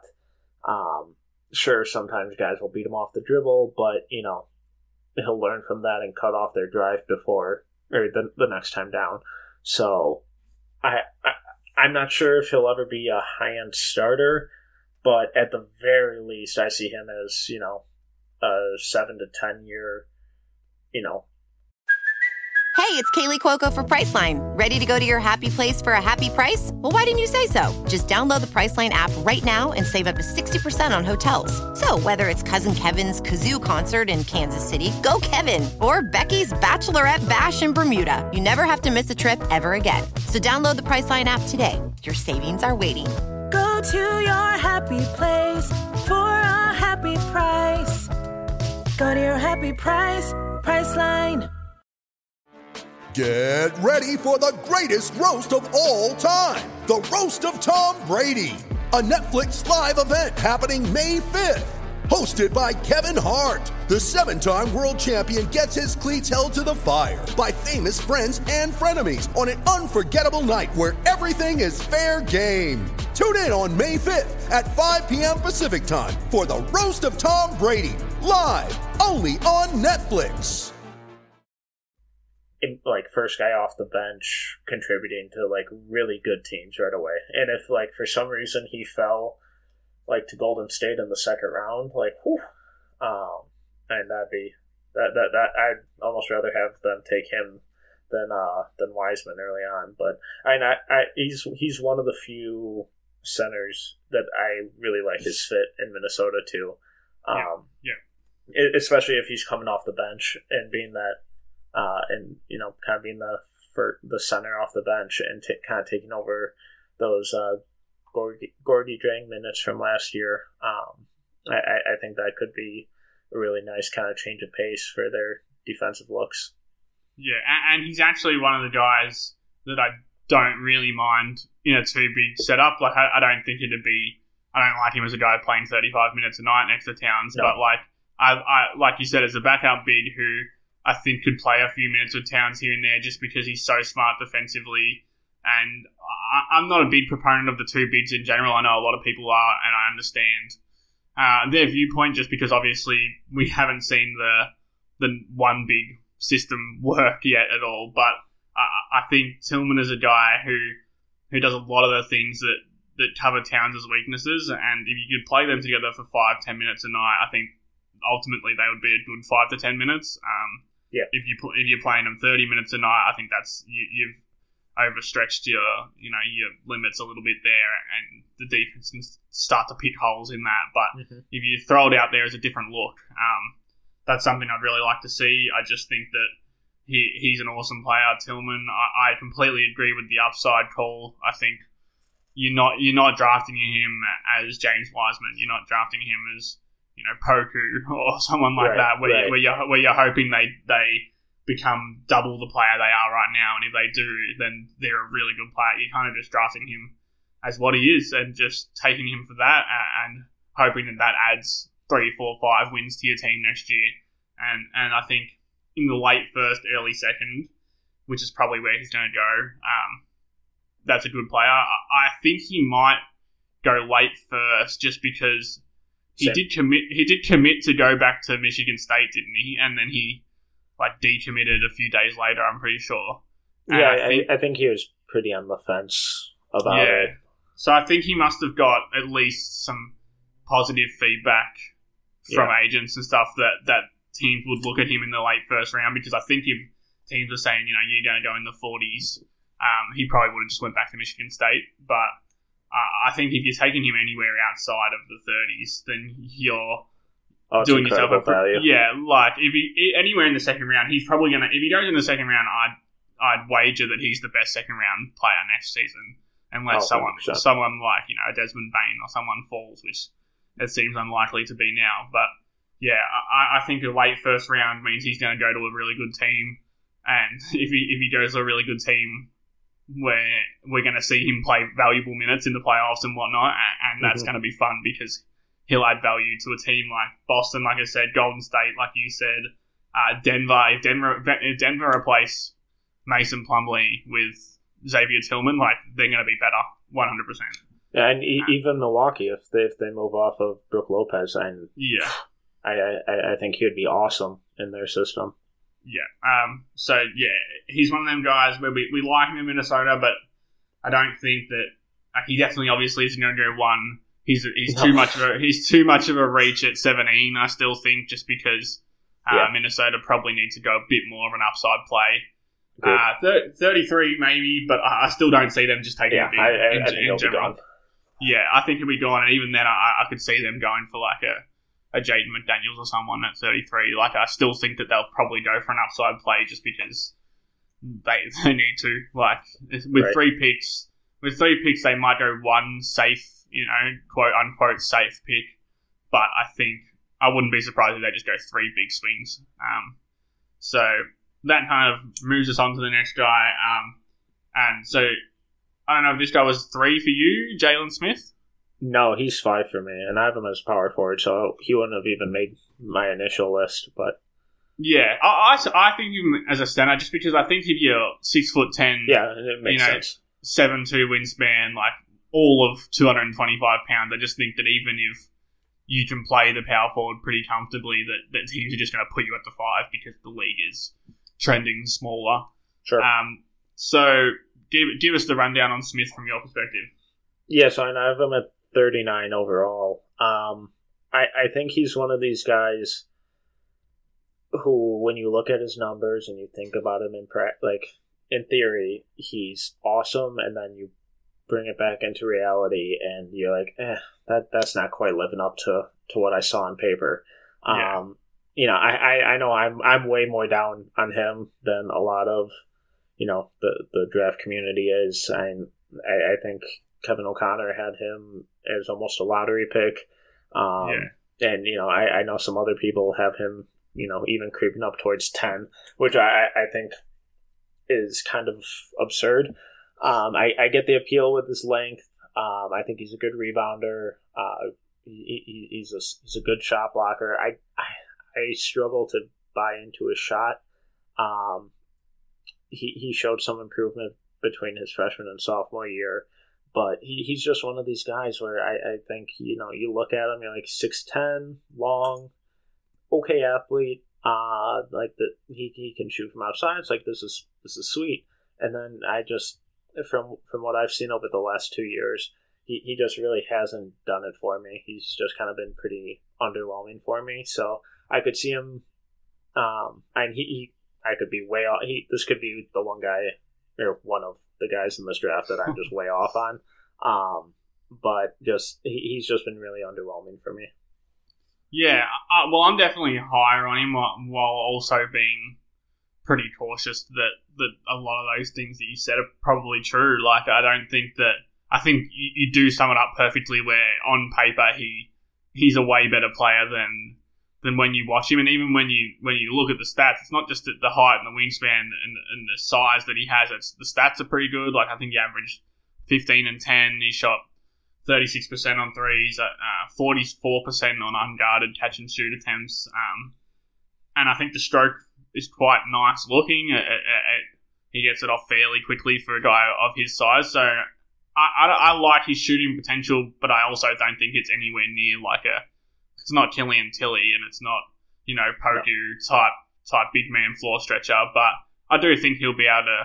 Um, Sure, sometimes guys will beat him off the dribble, but, you know, he'll learn from that and cut off their drive before, or the, the next time down. So, I, I, I'm not sure if he'll ever be a high-end starter, but at the very least, I see him as, you know, a seven to ten year, you know. Hey, it's Kaylee Cuoco for Priceline. Ready to go to your happy place for a happy price? Well, why didn't you say so? Just download the Priceline app right now and save up to sixty percent on hotels. So whether it's Cousin Kevin's Kazoo Concert in Kansas City, go Kevin, or Becky's Bachelorette Bash in Bermuda, you never have to miss a trip ever again. So download the Priceline app today. Your savings are waiting. Go Go to your happy place for a happy price. Go to your happy price, Priceline. Get ready for the greatest roast of all time, the Roast of Tom Brady, a Netflix live event happening May fifth. Hosted by Kevin Hart, the seven-time world champion gets his cleats held to the fire by famous friends and frenemies on an unforgettable night where everything is fair game. Tune in on May fifth at five p.m. Pacific time for the Roast of Tom Brady, live only on Netflix. Like, first guy off the bench contributing to, like, really good teams right away. And if, like, for some reason he fell, like, to Golden State in the second round, like, whew, um, and that'd be, that, that, that, I'd almost rather have them take him than, uh, than Wiseman early on. But, I, I, I he's, he's one of the few centers that I really like his fit in Minnesota, too. Um, yeah. yeah. Especially if he's coming off the bench and being that, Uh, and, you know, kind of being the for the center off the bench and t- kind of taking over those uh, Gorgie, Gorgie Drang minutes from last year. Um, I, I think that could be a really nice kind of change of pace for their defensive looks. Yeah, and, and he's actually one of the guys that I don't really mind in a too big setup. Like, I, I don't think it'd be, I don't like him as a guy playing thirty-five minutes a night next to Towns, no. but like, I, I like you said, as a backup big who I think could play a few minutes with Towns here and there just because he's so smart defensively. And I, I'm not a big proponent of the two bigs in general. I know a lot of people are, and I understand uh, their viewpoint just because obviously we haven't seen the the one big system work yet at all. But I, I think Tillman is a guy who who does a lot of the things that, that cover Towns' weaknesses. And if you could play them together for five, ten minutes a night, I think ultimately they would be a good five to ten minutes. Um, Yeah. If you if you're playing them thirty minutes a night, I think that's you, you've overstretched your you know your limits a little bit there, and the defense can start to pick holes in that. But mm-hmm. if you throw it out there as a different look, um, that's something I'd really like to see. I just think that he he's an awesome player, Tillman. I, I completely agree with the upside call. I think you're not you're not drafting him as James Wiseman. You're not drafting him as you know, Poku or someone like right, that, where, right. you, where you're where you're hoping they they become double the player they are right now, and if they do, then they're a really good player. You're kind of just drafting him as what he is, and just taking him for that, and hoping that that adds three, four, five wins to your team next year. And and I think in the late first, early second, which is probably where he's going to go, um, that's a good player. I, I think he might go late first, just because. He did commit. He did commit to go back to Michigan State, didn't he? And then he like decommitted a few days later. I'm pretty sure. And yeah, I think, I, I think he was pretty on the fence about yeah. it. So I think he must have got at least some positive feedback from yeah. agents and stuff that that teams would look at him in the late first round. Because I think if teams were saying, you know, you're going to go in the forties, um, he probably would have just went back to Michigan State, but. Uh, I think if you're taking him anywhere outside of the thirties, then you're oh, doing yourself a value. Yeah, like if he anywhere in the second round, he's probably gonna. If he goes in the second round, I'd I'd wager that he's the best second round player next season, unless oh, someone one hundred percent. someone like you know Desmond Bain or someone falls, which it seems unlikely to be now. But yeah, I, I think a late first round means he's going to go to a really good team, and if he if he goes to a really good team. Where we're going to see him play valuable minutes in the playoffs and whatnot, and, and that's mm-hmm. going to be fun because he'll add value to a team like Boston, like I said, Golden State, like you said, uh, Denver. If Denver, if Denver replace Mason Plumlee with Xavier Tillman, like they're going to be better, one hundred percent. Yeah, and e- even Milwaukee, if they if they move off of Brook Lopez, and yeah, I I, I think he would be awesome in their system. Yeah. Um. So yeah, he's one of them guys where we, we like him in Minnesota, but I don't think that uh, he definitely obviously isn't going to go one. He's he's too much of a he's too much of a reach at seventeen. I still think just because uh, yeah. Minnesota probably needs to go a bit more of an upside play. Uh, th- thirty-three maybe, but I, I still don't see them just taking yeah, a big. I, I, in, I think in he'll general. be gone. Yeah, I think he'll be gone, and even then, I, I could see them going for like a. a Jaden McDaniels or someone at thirty-three. Like, I still think that they'll probably go for an upside play just because they they need to. Like, with right. three picks, with three picks, they might go one safe you know, quote unquote safe pick. But I think I wouldn't be surprised if they just go three big swings. Um, so that kind of moves us on to the next guy. Um, and so I don't know if this guy was three for you, Jalen Smith. No, he's five for me, and I have him as power forward, so he wouldn't have even made my initial list. But yeah, I, I, I think him as a center, just because I think if you're six foot ten, yeah, it makes you know, sense. seven two wingspan, like all of two hundred twenty-five pounds. I just think that even if you can play the power forward pretty comfortably, that, that teams are just going to put you at the five because the league is trending smaller. Sure. Um. So give give us the rundown on Smith from your perspective. Yeah, so I have him at thirty-nine overall. Um, I, I think he's one of these guys who, when you look at his numbers and you think about him in pra- like in theory, he's awesome, and then you bring it back into reality, and you're like, eh, that that's not quite living up to, to what I saw on paper. Yeah. Um, you know, I, I, I know I'm I'm way more down on him than a lot of, you know, the, the draft community is. I, I I think Kevin O'Connor had him as almost a lottery pick. Um, yeah. And, you know, I, I know some other people have him, you know, even creeping up towards ten, which I, I think is kind of absurd. Um, I, I get the appeal with his length. Um, I think he's a good rebounder. Uh, he, he, he's a he's a good shot blocker. I, I I struggle to buy into his shot. Um, he he showed some improvement between his freshman and sophomore year, but he, he's just one of these guys where I, I think, you know, you look at him, you're like six ten, long, okay athlete. Uh, like the he he can shoot from outside. It's like this is this is sweet. And then I just from from what I've seen over the last two years, he, he just really hasn't done it for me. He's just kind of been pretty underwhelming for me. So I could see him. Um, and he, he I could be way off. He this could be the one guy or one of the guys in this draft that I'm just way off on. Um, but just he, he's just been really underwhelming for me. Yeah, uh, well, I'm definitely higher on him while, while also being pretty cautious that, that a lot of those things that you said are probably true. Like, I don't think that... I think you, you do sum it up perfectly where, on paper, he he's a way better player than than when you watch him. And even when you when you look at the stats, it's not just the, the height and the wingspan and, and the size that he has. It's the stats are pretty good. Like, I think he averaged fifteen and ten. He shot thirty-six percent on threes, uh, forty-four percent on unguarded catch and shoot attempts. Um, and I think the stroke is quite nice looking. It, it, it, he gets it off fairly quickly for a guy of his size. So I, I, I like his shooting potential, but I also don't think it's anywhere near like a... It's not Killian Tilly and it's not, you know, Poku no. type, type big man floor stretcher. But I do think he'll be able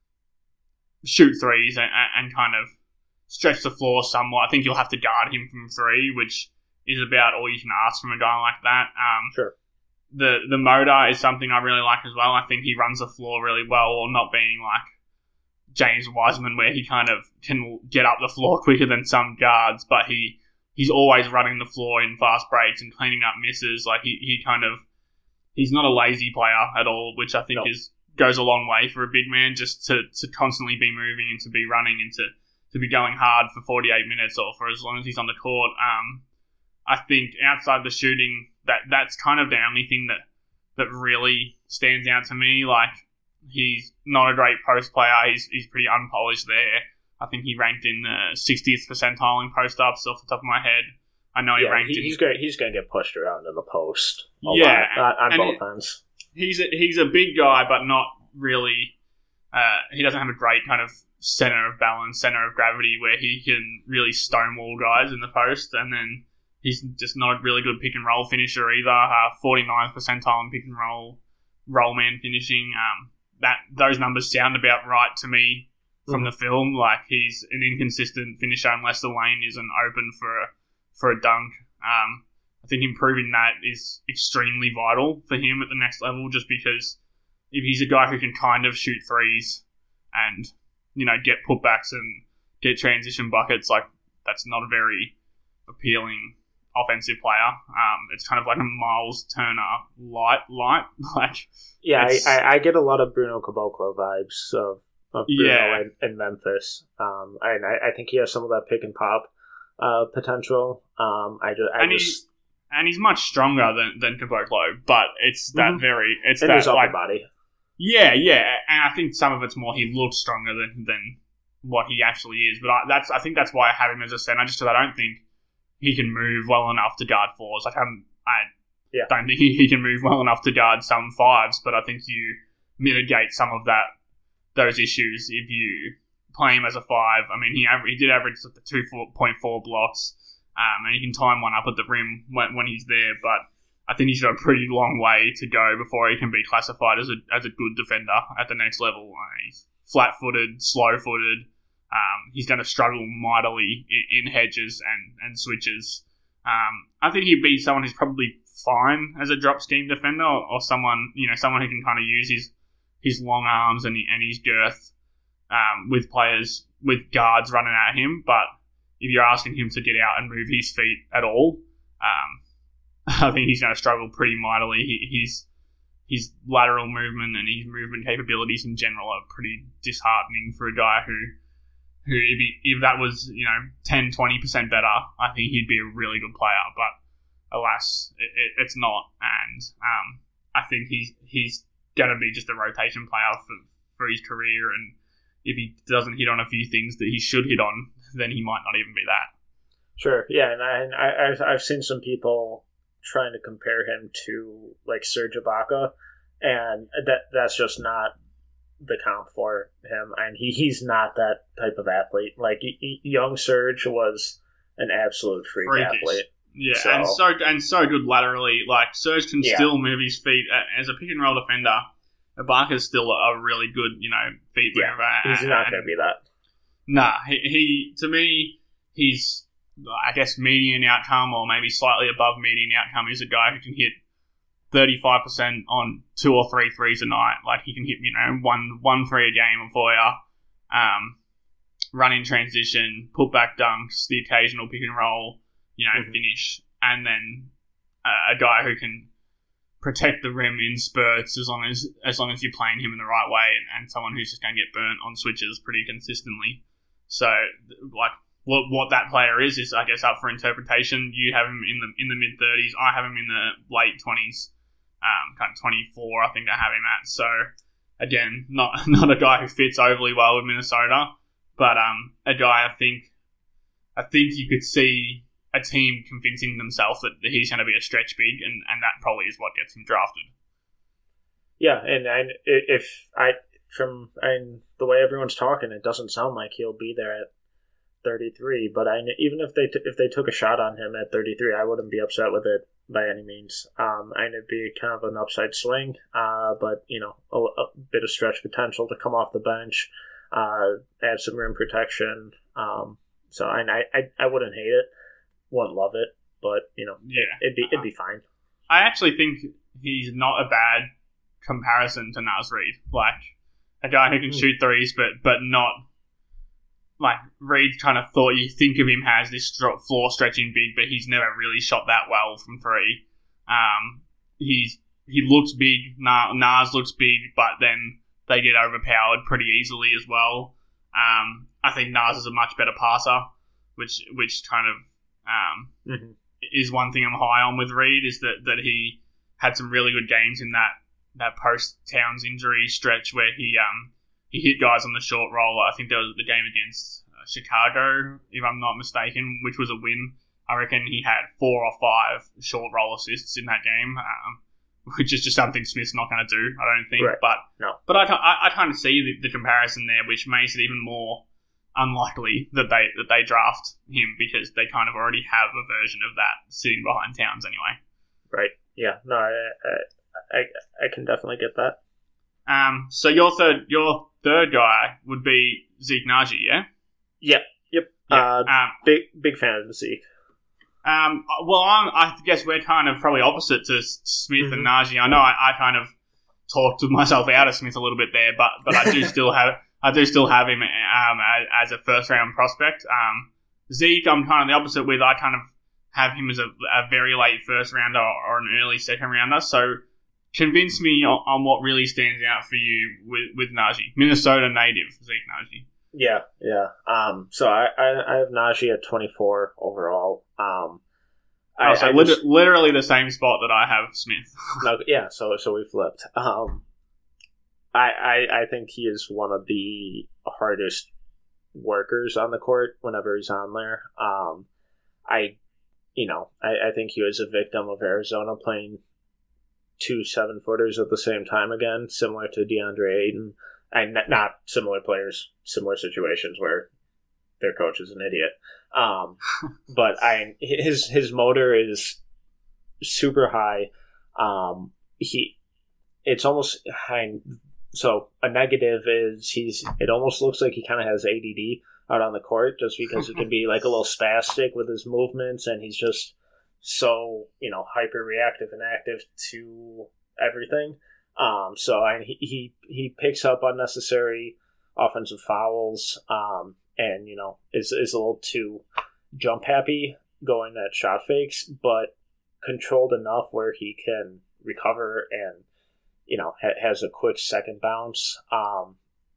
to shoot threes and, and kind of stretch the floor somewhat. I think you'll have to guard him from three, which is about all you can ask from a guy like that. Um, sure. The the motor is something I really like as well. I think he runs the floor really well, or not being like James Wiseman, where he kind of can get up the floor quicker than some guards, but he he's always running the floor in fast breaks and cleaning up misses. Like he, he kind of he's not a lazy player at all, which I think no. is goes a long way for a big man, just to, to constantly be moving and to be running and to to be going hard for forty-eight minutes or for as long as he's on the court. Um, I think outside the shooting, that that's kind of the only thing that, that really stands out to me. Like, he's not a great post player. He's he's pretty unpolished there. I think he ranked in the sixtieth percentile in post-ups off the top of my head. I know he yeah, ranked he, in... He's going he's going to get pushed around in the post a yeah, lot, on, on both it, ends. He's a, he's a big guy, but not really... Uh, he doesn't have a great kind of center of balance, center of gravity, where he can really stonewall guys in the post, and then he's just not a really good pick and roll finisher either. Uh, forty-ninth percentile in pick and roll, roll man finishing. Um, that those numbers sound about right to me from mm-hmm. the film. Like, he's an inconsistent finisher unless the lane isn't open for a, for a dunk. Um, I think improving that is extremely vital for him at the next level, just because if he's a guy who can kind of shoot threes and, you know, get putbacks and get transition buckets, like, that's not a very appealing offensive player. Um, it's kind of like a Miles Turner light, light. Like, yeah, I, I, I get a lot of Bruno Caboclo vibes of, of Bruno yeah. in, in Memphis. Um, and I, I think he has some of that pick and pop. uh, potential. Um, I just, I and just he's and he's much stronger than than Caboclo, but it's that Mhm. very it's in that his upper like body. yeah yeah, and I think some of it's more he looks stronger than than what he actually is. But I, that's I think that's why I have him as a center, just because I don't think he can move well enough to guard fours. Like I'm, I Yeah. don't think he, he can move well enough to guard some fives, but I think you mitigate some of that those issues if you play him as a five. I mean, he aver- he did average the two point four blocks, um, and he can time one up at the rim when, when he's there. But I think he's got a pretty long way to go before he can be classified as a as a good defender at the next level. Uh, he's flat-footed, slow-footed. Um, he's going to struggle mightily in, in hedges and, and switches. Um, I think he'd be someone who's probably fine as a drop scheme defender, or, or someone you know someone who can kind of use his his long arms and, and his girth um, with players with guards running at him. But if you're asking him to get out and move his feet at all, um, I think he's going to struggle pretty mightily. He, he's his lateral movement and his movement capabilities in general are pretty disheartening for a guy who. Who, if, he, if that was, you know, ten, twenty percent better, I think he'd be a really good player. But alas, it, it, it's not. And um, I think he's he's going to be just a rotation player for, for his career. And if he doesn't hit on a few things that he should hit on, then he might not even be that. Sure, yeah, and, I, and I, I've I've seen some people trying to compare him to like Serge Ibaka, and that that's just not the comp for him, and he, he's not that type of athlete. Like y- young Serge was an absolute freak Freakish. athlete. Yeah, So- and so and so good laterally. Like Serge can Yeah. still move his feet uh, as a pick and roll defender. Ibaka's still a, a really good, you know, feet Yeah, mover. he's and- not going to be that. Nah, he, he to me, he's I guess median outcome or maybe slightly above median outcome is a guy who can hit thirty-five percent on two or three threes a night. Like he can hit, you know, one one three a game for you. Um, run in transition, put back dunks, the occasional pick and roll, you know, Mhm. finish, and then uh, a guy who can protect the rim in spurts as long as as long as you're playing him in the right way, and, and someone who's just going to get burnt on switches pretty consistently. So, like, what what that player is is, I guess, up for interpretation. You have him in the in the mid thirties. I have him in the late twenties, um, kind of twenty-four. I think I have him at. So, again, not not a guy who fits overly well with Minnesota, but um, a guy I think I think you could see a team convincing themselves that he's going to be a stretch big, and, and that probably is what gets him drafted. Yeah, and, and if I from and the way everyone's talking, it doesn't sound like he'll be there at thirty-three. But I even if they t- if they took a shot on him at thirty-three, I wouldn't be upset with it by any means. Um, and it'd be kind of an upside swing, uh, but you know, a, a bit of stretch potential to come off the bench, uh, add some rim protection. Um, so and I, I I wouldn't hate it, wouldn't love it, but you know, Yeah. it, it'd be it'd be fine. I actually think he's not a bad comparison to Naz Reid. Like, a guy who can Mm. shoot threes, but but not... Like, Reid kind of thought you think of him as this stro- floor stretching big, but he's never really shot that well from three. Um, he's He looks big. Na- Nas looks big, but then they get overpowered pretty easily as well. Um, I think Nas is a much better passer, which which kind of... Um, Mm-hmm. is one thing I'm high on with Reid, is that, that he had some really good games in that, that post-Towns injury stretch where he um he hit guys on the short roll. I think there was the game against uh, Chicago, if I'm not mistaken, which was a win. I reckon he had four or five short roll assists in that game, um, which is just something Smith's not going to do, I don't think. Right. But No. but I, I, I kind of see the, the comparison there, which makes it even more unlikely that they that they draft him, because they kind of already have a version of that sitting behind Towns anyway. Right. Yeah. No, I, I, I, I can definitely get that. Um, so your third your third guy would be Zeke Naji, yeah? Yeah. Yep. Yeah. Uh, Um, big big fan of Zeke. um, well, I'm, I guess we're kind of probably opposite to S- Smith and Mhm. Naji. I know I, I kind of talked myself out of Smith a little bit there, but but I do still have I do still have him um, as, as a first round prospect. Um, Zeke, I'm kind of the opposite with. I kind of have him as a, a very late first rounder or an early second rounder. So convince me on, on what really stands out for you with, with Naji. Minnesota native, Zeke Naji. Yeah, yeah. Um, so I, I, I have Najee at twenty-four overall. Um, I, oh, so I lit- just, literally the same spot that I have Smith. no, yeah, so so we flipped. Um, I, I I think he is one of the hardest workers on the court whenever he's on there. Um, I, you know, I, I think he was a victim of Arizona playing two seven footers at the same time again, similar to DeAndre Ayton. And not similar players, similar situations where their coach is an idiot. Um, but I his his motor is super high. Um, he it's almost high. So a negative is he's. It almost looks like he kind of has A D D out on the court, just because he can be like a little spastic with his movements, and he's just so you know hyper reactive and active to everything. Um, so I, he, he he picks up unnecessary offensive fouls, um, and you know is is a little too jump happy going at shot fakes, but controlled enough where he can recover and you know ha- has a quick second bounce. Um,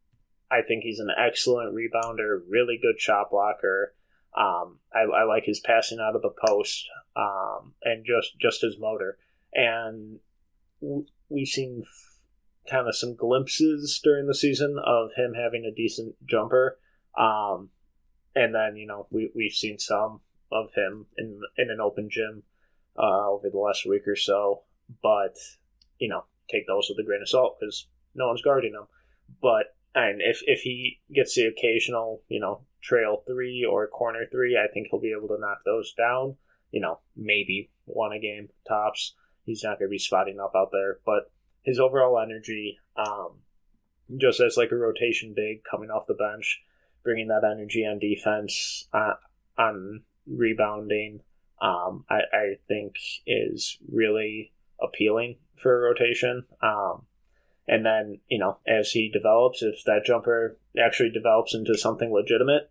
I think he's an excellent rebounder, really good shot blocker. Um, I, I like his passing out of the post, um, and just just his motor. And w- we've seen f- kind of some glimpses during the season of him having a decent jumper. Um, and then, you know, we, we've seen some of him in in an open gym uh, over the last week or so. But, you know, take those with a grain of salt because no one's guarding him. But, and if, if he gets the occasional, you know, trail three or corner three, I think he'll be able to knock those down. You know, maybe one a game tops. He's not going to be spotting up out there. But his overall energy, um, just as like a rotation big coming off the bench, bringing that energy on defense, uh, on rebounding, um, I, I think is really appealing for a rotation. Um, and then, you know, as he develops, if that jumper actually develops into something legitimate,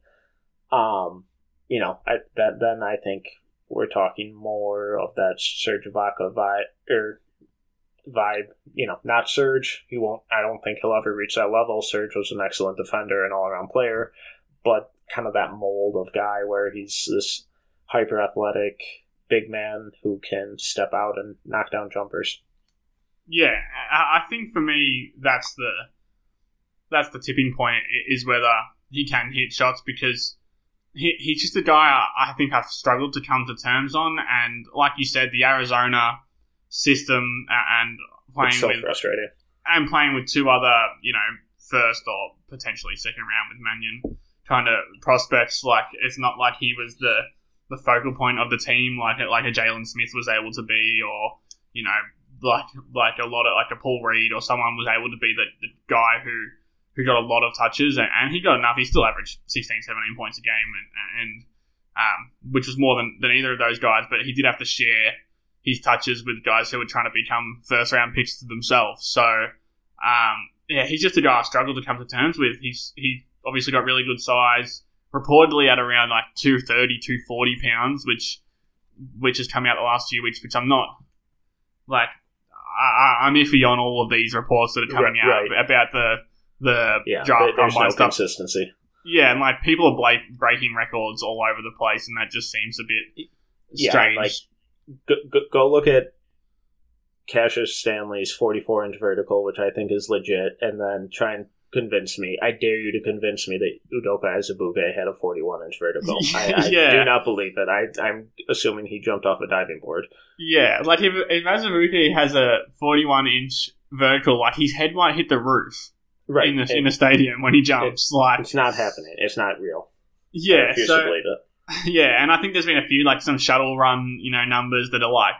um, you know, I, that then I think we're talking more of that Serge Ibaka vibe, or vibe, you know, not Serge. He won't, I don't think he'll ever reach that level. Serge was an excellent defender and all-around player, but kind of that mold of guy where he's this hyper-athletic big man who can step out and knock down jumpers. Yeah, I think for me that's the that's the tipping point, is whether he can hit shots, because he he's just a guy I think I've struggled to come to terms on, and like you said, the Arizona system and playing it's so with frustrating. and playing with two other, you know, first or potentially second round with Mannion kind of prospects, like it's not like he was the the focal point of the team like like a Jalen Smith was able to be, or you know, like like a lot of like a Paul Reed or someone was able to be the, the guy who who got a lot of touches, and, and he got enough. He still averaged sixteen, seventeen points a game, and, and um, which was more than, than either of those guys, but he did have to share his touches with guys who were trying to become first round picks to themselves. So um, yeah, he's just a guy I struggled to come to terms with. He's he obviously got really good size, reportedly at around like two thirty, two forty pounds, which which has come out the last few weeks, which I'm not like I, I'm iffy on all of these reports that are coming right, out right. about the the Yeah, draft there's combine no stuff. consistency. Yeah, and like people are bla- breaking records all over the place, and that just seems a bit Yeah, strange. like go, go, go look at Cassius Stanley's forty-four inch vertical, which I think is legit, and then try and convince me. I dare you to convince me that Udoka Azubuike had a forty-one inch vertical. I, I Yeah. do not believe it. I, I'm assuming he jumped off a diving board. Yeah, like if, if Azubuike has a forty-one inch vertical, like his head might hit the roof Right. in the It- in the stadium when he jumps. Like It's not happening. It's not real. I yeah, refuse so to believe it. yeah, and I think there's been a few like some shuttle run, you know, numbers that are like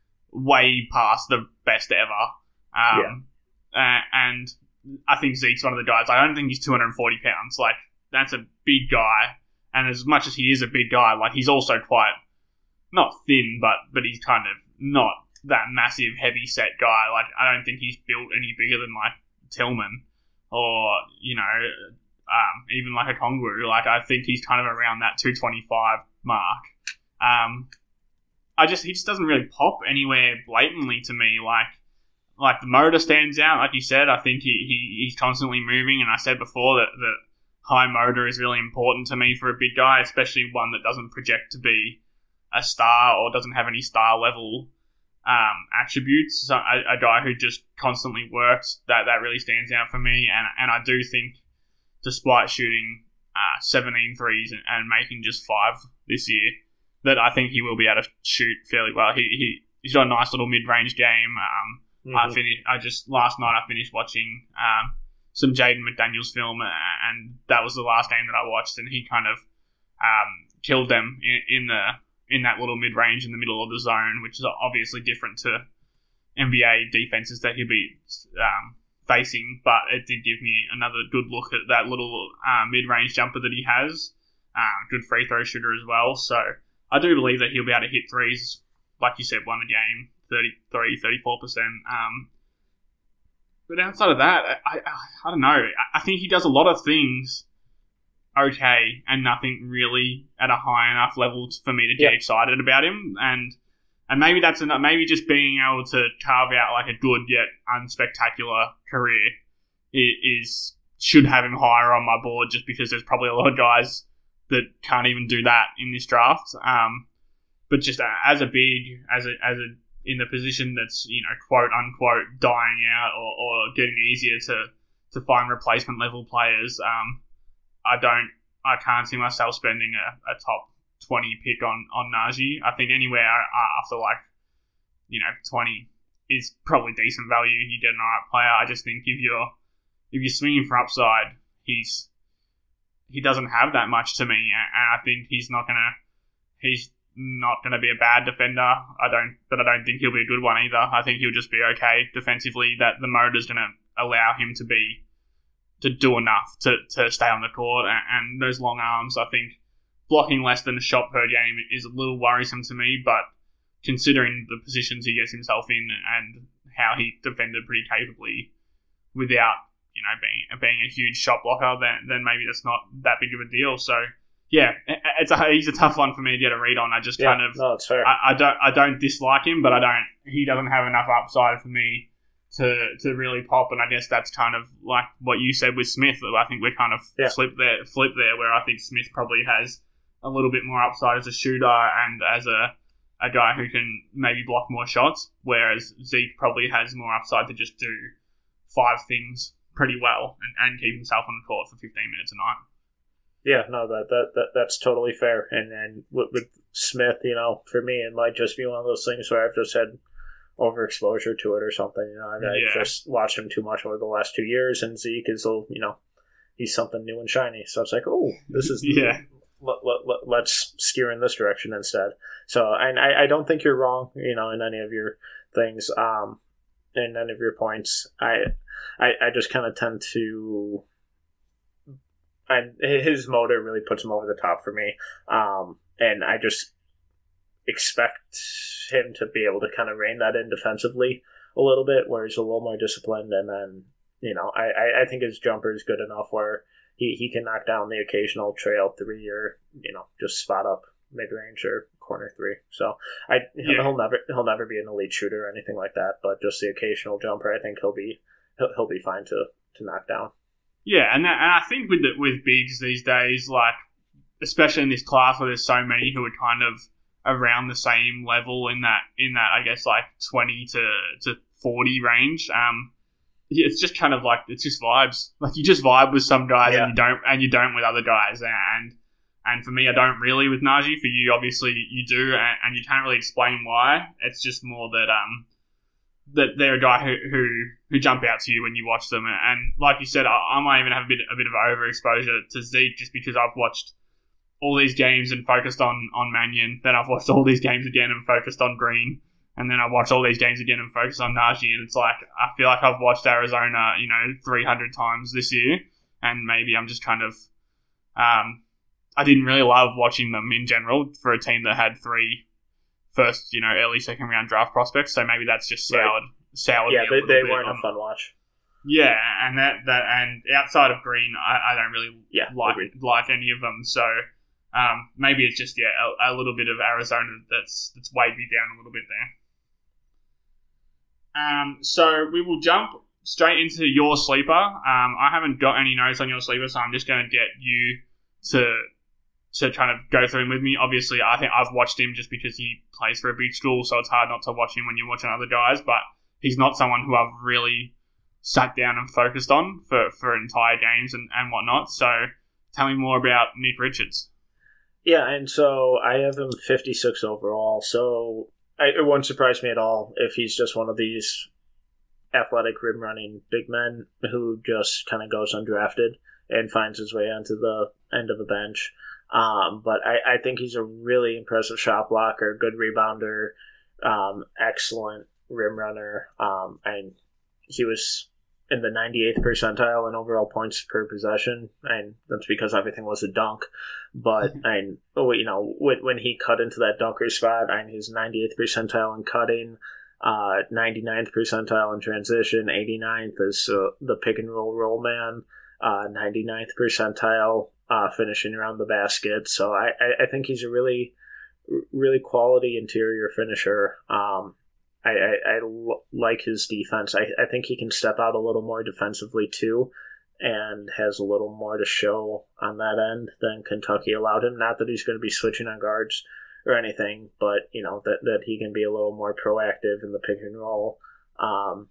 way past the best ever. Um, uh, and I think Zeke's one of the guys. I don't think he's two hundred forty pounds. Like that's a big guy, and as much as he is a big guy, like he's also quite not thin, but but he's kind of not that massive, heavy set guy. Like I don't think he's built any bigger than like Tillman or you know. Um, even like a Kongwu, like I think he's kind of around that two twenty-five mark. Um, I just he just doesn't really pop anywhere blatantly to me. Like like the motor stands out, like you said. I think he, he he's constantly moving, and I said before that, that high motor is really important to me for a big guy, especially one that doesn't project to be a star or doesn't have any star level um, attributes. So a, a guy who just constantly works, that, that really stands out for me. And, and I do think, despite shooting uh, seventeen threes and, and making just five this year, that I think he will be able to shoot fairly well. He, he, he's got a nice little mid-range game. Um, mm-hmm. I finished, I just, last night I finished watching um, some Jaden McDaniels film, and that was the last game that I watched, and he kind of um, killed them in, in the in that little mid-range in the middle of the zone, which is obviously different to N B A defenses that he'll be um, facing, but it did give me another good look at that little uh, mid-range jumper that he has. Uh, good free throw shooter as well, so I do believe that he'll be able to hit threes, like you said, one a game, thirty-three, thirty-four percent. Um, but outside of that, I, I, I don't know. I, I think he does a lot of things okay and nothing really at a high enough level for me to get yeah. excited about him. And and maybe that's enough, maybe just being able to carve out like a good yet unspectacular career is should have him higher on my board, just because there's probably a lot of guys that can't even do that in this draft. Um, but just as a big, as a as a in the position that's, you know, quote unquote dying out or, or getting easier to to find replacement level players. Um, I don't, I can't see myself spending a, a top twenty pick on, on Najee. I think anywhere after like, you know, twenty is probably decent value. You get an alright player. I just think if you're, if you're swinging for upside, he's, he doesn't have that much to me. And I think he's not going to, he's not going to be a bad defender. I don't, but I don't think he'll be a good one either. I think he'll just be okay defensively, that the motor's going to allow him to be, to do enough to, to stay on the court, and, and those long arms, I think blocking less than a shot per game is a little worrisome to me, but considering the positions he gets himself in and how he defended pretty capably without, you know, being being a huge shot blocker, then then maybe that's not that big of a deal. So yeah, it's a he's a tough one for me to get a read on. I just yeah, kind of no, it's fair. I, I don't I don't dislike him, but I don't he doesn't have enough upside for me to to really pop, and I guess that's kind of like what you said with Smith. I think we're kind of yeah. flip there, flip there, where I think Smith probably has a little bit more upside as a shooter and as a a guy who can maybe block more shots, whereas Zeke probably has more upside to just do five things pretty well and, and keep himself on the court for fifteen minutes a night. Yeah, no, that that, that that's totally fair. And then with, with Smith, you know, for me, it might just be one of those things where I've just had overexposure to it or something. You know, I've yeah. just watched him too much over the last two years, and Zeke is, you know, he's something new and shiny. So it's like, oh, this is yeah. Let, let, let, let's steer in this direction instead. So, and I, I don't think you're wrong, you know, in any of your things, um, in any of your points. I, I, I just kind of tend to, and his motor really puts him over the top for me. Um, and I just expect him to be able to kind of rein that in defensively a little bit, where he's a little more disciplined. And then, you know, I, I think his jumper is good enough where he, he can knock down the occasional trail three or, you know, just spot up mid range or corner three. So I yeah. he'll never he'll never be an elite shooter or anything like that, but just the occasional jumper, I think he'll be he'll, he'll be fine to, to knock down. Yeah, and that, and I think with the, with bigs these days, like especially in this class where there's so many who are kind of around the same level in that in that I guess like twenty to to forty range. Um, it's just kind of like it's just vibes. Like you just vibe with some guys yeah. and you don't and you don't with other guys. And and for me, I don't really with Najee. For you, obviously, you do, and, and you can't really explain why. It's just more that um that they're a guy who who, who jump out to you when you watch them. And, and like you said, I, I might even have a bit a bit of overexposure to Zeke just because I've watched all these games and focused on, on Mannion. Then I've watched all these games again and focused on Green. And then I watched all these games again and focused on Najee. And it's like, I feel like I've watched Arizona, you know, three hundred times this year. And maybe I'm just kind of, um, I didn't really love watching them in general for a team that had three first, you know, early second round draft prospects. So maybe that's just soured, right. soured yeah, me a they, little they bit weren't on, a fun watch. Yeah, and that, that and outside of Green, I, I don't really yeah, like agreed. like any of them. So um, maybe it's just yeah a, a little bit of Arizona that's that's weighed me down a little bit there. Um, so we will jump straight into your sleeper. Um, I haven't got any notes on your sleeper, so I'm just going to get you to to kind of go through him with me. Obviously, I think I've watched him just because he plays for a big school, so it's hard not to watch him when you're watching other guys, but he's not someone who I've really sat down and focused on for, for entire games and, and whatnot. So tell me more about Nick Richards. Yeah, and so I have him fifty-six overall, so I, it won't surprise me at all if he's just one of these athletic rim running big men who just kind of goes undrafted and finds his way onto the end of the bench. Um, but I, I think he's a really impressive shot blocker, good rebounder, um, excellent rim runner, um, and he was in the ninety-eighth percentile in overall points per possession, and that's because everything was a dunk. But and you know when when he cut into that dunker spot, and he's ninety-eighth percentile in cutting, uh, ninety-ninth percentile in transition, eighty-ninth as uh, the pick and roll roll man, uh, ninety-ninth percentile uh, finishing around the basket. So I, I, I think he's a really really quality interior finisher. Um, I, I, I l- like his defense. I, I think he can step out a little more defensively too, and has a little more to show on that end than Kentucky allowed him. Not that he's going to be switching on guards or anything, but you know that, that he can be a little more proactive in the pick and roll. Um,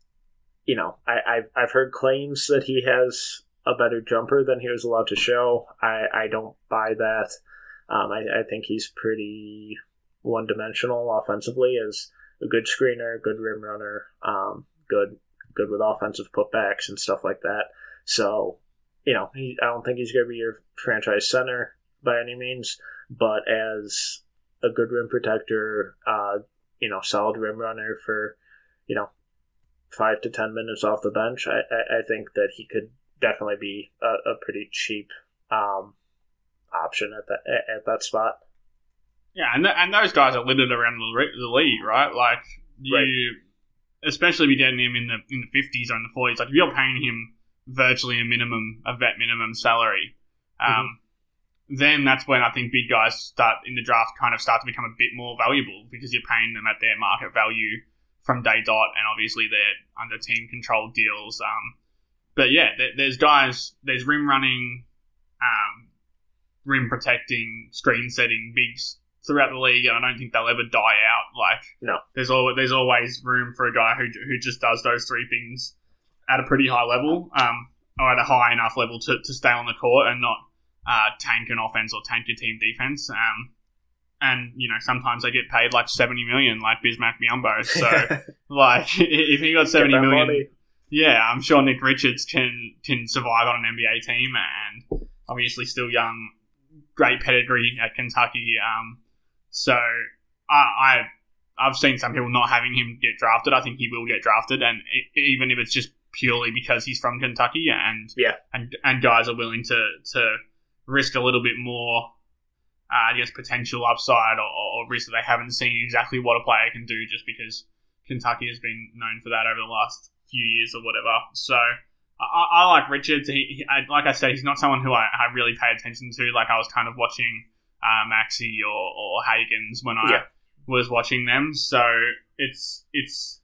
you know, I, I've I've heard claims that he has a better jumper than he was allowed to show. I, I don't buy that. Um, I, I think he's pretty one dimensional offensively as a good screener, good rim runner, um, good good with offensive putbacks and stuff like that. So, you know, he, I don't think he's going to be your franchise center by any means, but as a good rim protector, uh, you know, solid rim runner for, you know, five to ten minutes off the bench, I, I, I think that he could definitely be a, a pretty cheap um, option at that at that spot. Yeah, and th- and those guys are littered around the, re- the league, right? Like you, right. especially if you're getting him in the in the fifties or in the forties. Like if you're paying him virtually a minimum, a vet minimum salary, um, mm-hmm. then that's when I think big guys start in the draft kind of start to become a bit more valuable because you're paying them at their market value from day dot, and obviously they're under team controlled deals. Um, but yeah, there, there's guys, there's rim running, um, rim protecting, screen setting bigs throughout the league, and I don't think they'll ever die out. Like, no, there's always there's always room for a guy who who just does those three things at a pretty high level, um, or at a high enough level to, to stay on the court and not uh, tank an offense or tank your team defense. Um, and you know sometimes they get paid like seventy million, like Bismack Biyombo. So, like if he got seventy million, money. Yeah, I'm sure Nick Richards can can survive on an N B A team, and obviously still young, great pedigree at Kentucky. Um, So I, I, I've seen some people not having him get drafted. I think he will get drafted, and it, even if it's just purely because he's from Kentucky, and yeah, and and guys are willing to, to risk a little bit more, uh, I guess, potential upside or, or risk that they haven't seen exactly what a player can do, just because Kentucky has been known for that over the last few years or whatever. So I, I like Richards. He, he I, like I said, he's not someone who I, I really pay attention to. Like I was kind of watching Uh, Maxey or, or Hagens when I yeah. was watching them, so it's it's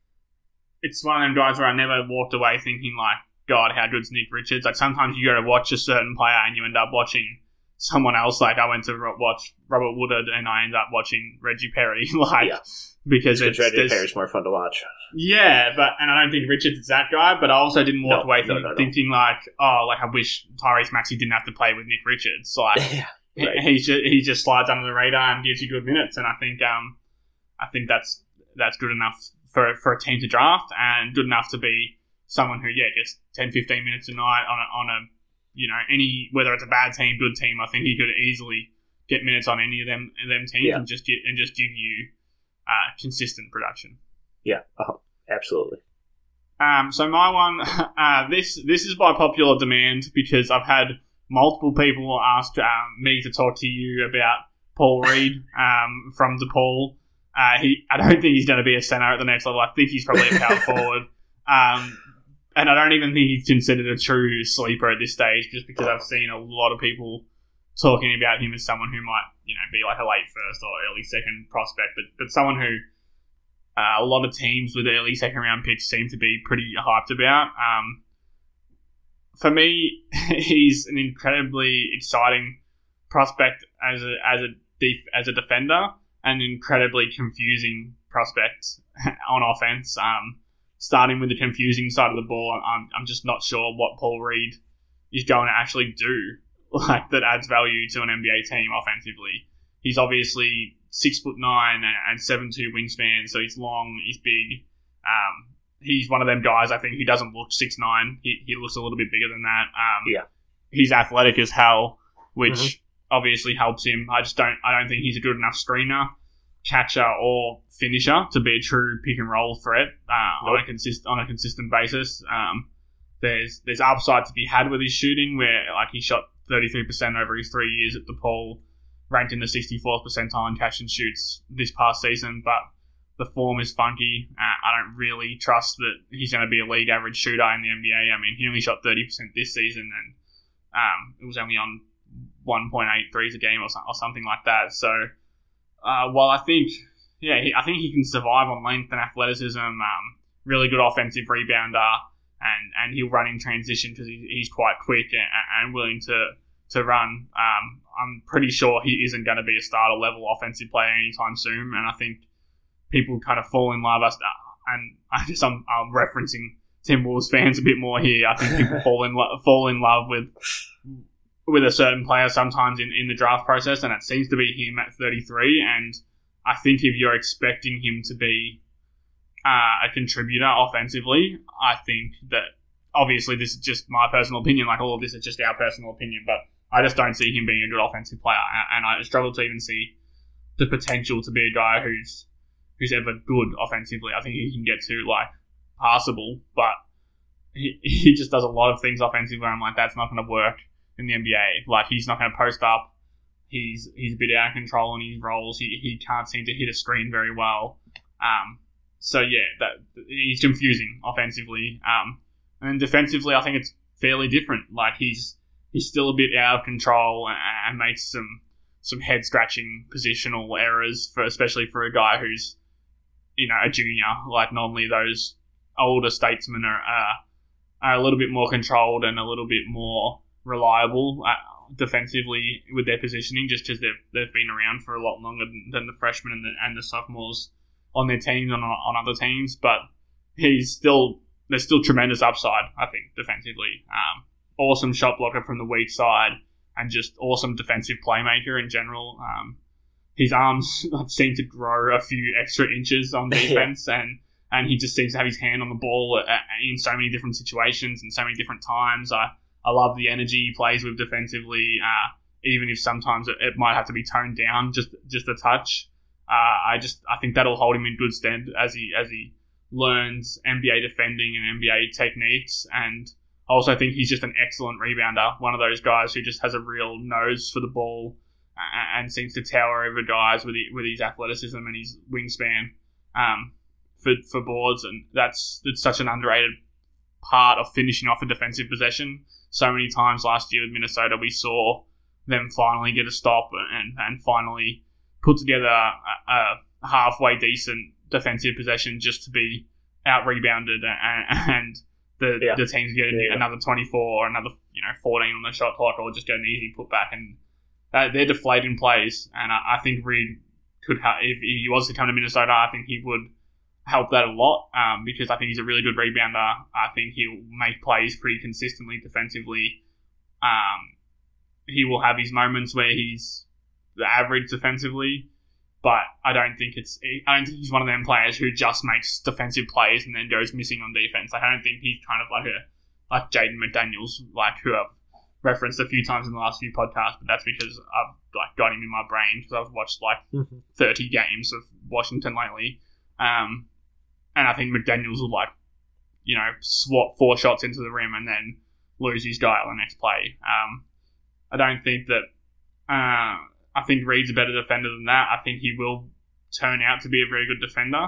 it's one of them guys where I never walked away thinking like, God, how good's Nick Richards? Like sometimes you go to watch a certain player and you end up watching someone else. Like I went to watch Robert Woodard and I ended up watching Reggie Perry, like yeah. because it's, Reggie Perry's more fun to watch. Yeah, but and I don't think Richards is that guy, but I also didn't walk no, away no, th- no, no. thinking like, oh, like I wish Tyrese Maxey didn't have to play with Nick Richards, like. yeah. Right. He just, he just slides under the radar and gives you good minutes, and I think um I think that's that's good enough for for a team to draft, and good enough to be someone who yeah gets ten, fifteen minutes a night on a, on a you know any whether it's a bad team, good team. I think he could easily get minutes on any of them them teams yeah. and just get, and just give you uh, consistent production. Yeah, uh, absolutely. Um, so my one, uh, this this is by popular demand because I've had multiple people asked um, me to talk to you about Paul Reed um, from DePaul. Uh, he, I don't think he's going to be a center at the next level. I think he's probably a power forward. Um, and I don't even think he's considered a true sleeper at this stage just because I've seen a lot of people talking about him as someone who might, you know, be like a late first or early second prospect, but but someone who uh, a lot of teams with early second round picks seem to be pretty hyped about. Um, for me, he's an incredibly exciting prospect as a as a def- as a defender, and an incredibly confusing prospect on offense. Um, starting with the confusing side of the ball, I'm I'm just not sure what Paul Reed is going to actually do, like, that adds value to an N B A team offensively. He's obviously six foot nine and seven two wingspan, so he's long, he's big. Um, he's one of them guys. I think he doesn't look six nine. He he looks a little bit bigger than that. Um, yeah, he's athletic as hell, which mm-hmm. obviously helps him. I just don't. I don't think he's a good enough screener, catcher, or finisher to be a true pick and roll threat uh, nope. on a consist on a consistent basis. Um, there's there's upside to be had with his shooting, where like he shot thirty-three percent over his three years at DePaul, ranked in the sixty-fourth percentile in catch and shoots this past season, but the form is funky. Uh, I don't really trust that he's going to be a league average shooter in the N B A. I mean, he only shot thirty percent this season, and um, it was only on one point eight threes a game or, so, or something like that. So, uh, while I think, yeah, he, I think he can survive on length and athleticism, um, really good offensive rebounder, and, and he'll run in transition because he, he's quite quick and, and willing to, to run. Um, I'm pretty sure he isn't going to be a starter level offensive player anytime soon, and I think people kind of fall in love. And I guess I'm, I'm referencing Timberwolves fans a bit more here. I think people fall in lo- fall in love with with a certain player sometimes in, in the draft process, and it seems to be him at thirty-three. And I think if you're expecting him to be uh, a contributor offensively, I think that obviously this is just my personal opinion. Like, all of this is just our personal opinion, but I just don't see him being a good offensive player, and I struggle to even see the potential to be a guy who's who's ever good offensively. I think he can get to, like, passable, but he he just does a lot of things offensively where I'm like, that's not going to work in the N B A. Like, he's not going to post up. He's he's a bit out of control in his roles. He he can't seem to hit a screen very well. Um, so yeah, that he's confusing offensively. Um, and then defensively, I think it's fairly different. Like, he's he's still a bit out of control and, and makes some some head scratching positional errors for especially for a guy who's, you know, a junior. Like, normally those older statesmen are uh, are a little bit more controlled and a little bit more reliable uh, defensively with their positioning, just because they've they've been around for a lot longer than, than the freshmen and the, and the sophomores on their teams and on, on other teams. But he's still there's still tremendous upside, I think, defensively. Um, awesome shot blocker from the weak side, and just awesome defensive playmaker in general. Um, his arms seem to grow a few extra inches on defense, yeah. and and he just seems to have his hand on the ball at, at, in so many different situations and so many different times. I, I love the energy he plays with defensively, uh, even if sometimes it, it might have to be toned down just just a touch. Uh, I just I think that'll hold him in good stead as he as he learns N B A defending and N B A techniques. And I also think he's just an excellent rebounder, one of those guys who just has a real nose for the ball and seems to tower over guys with with his athleticism and his wingspan um, for for boards. And that's it's such an underrated part of finishing off a defensive possession. So many times last year with Minnesota, we saw them finally get a stop and, and finally put together a, a halfway decent defensive possession just to be out rebounded and, and the yeah. the teams get yeah. another twenty-four or another you know fourteen on the shot clock, or just get an easy putback, and uh, they're deflating plays. And I, I think Reed could have, if he was to come to Minnesota, I think he would help that a lot um, because I think he's a really good rebounder. I think he'll make plays pretty consistently defensively. Um, he will have his moments where he's the average defensively, but I don't think it's. I don't think he's one of them players who just makes defensive plays and then goes missing on defense. Like, I don't think he's kind of like a like Jaden McDaniels, like who I've referenced a few times in the last few podcasts. But that's because I've like got him in my brain because I've watched like mm-hmm. thirty games of Washington lately. Um, And I think McDaniels will, like, you know, swat four shots into the rim and then lose his guy on the next play. Um, I don't think that... Uh, I think Reed's a better defender than that. I think he will turn out to be a very good defender.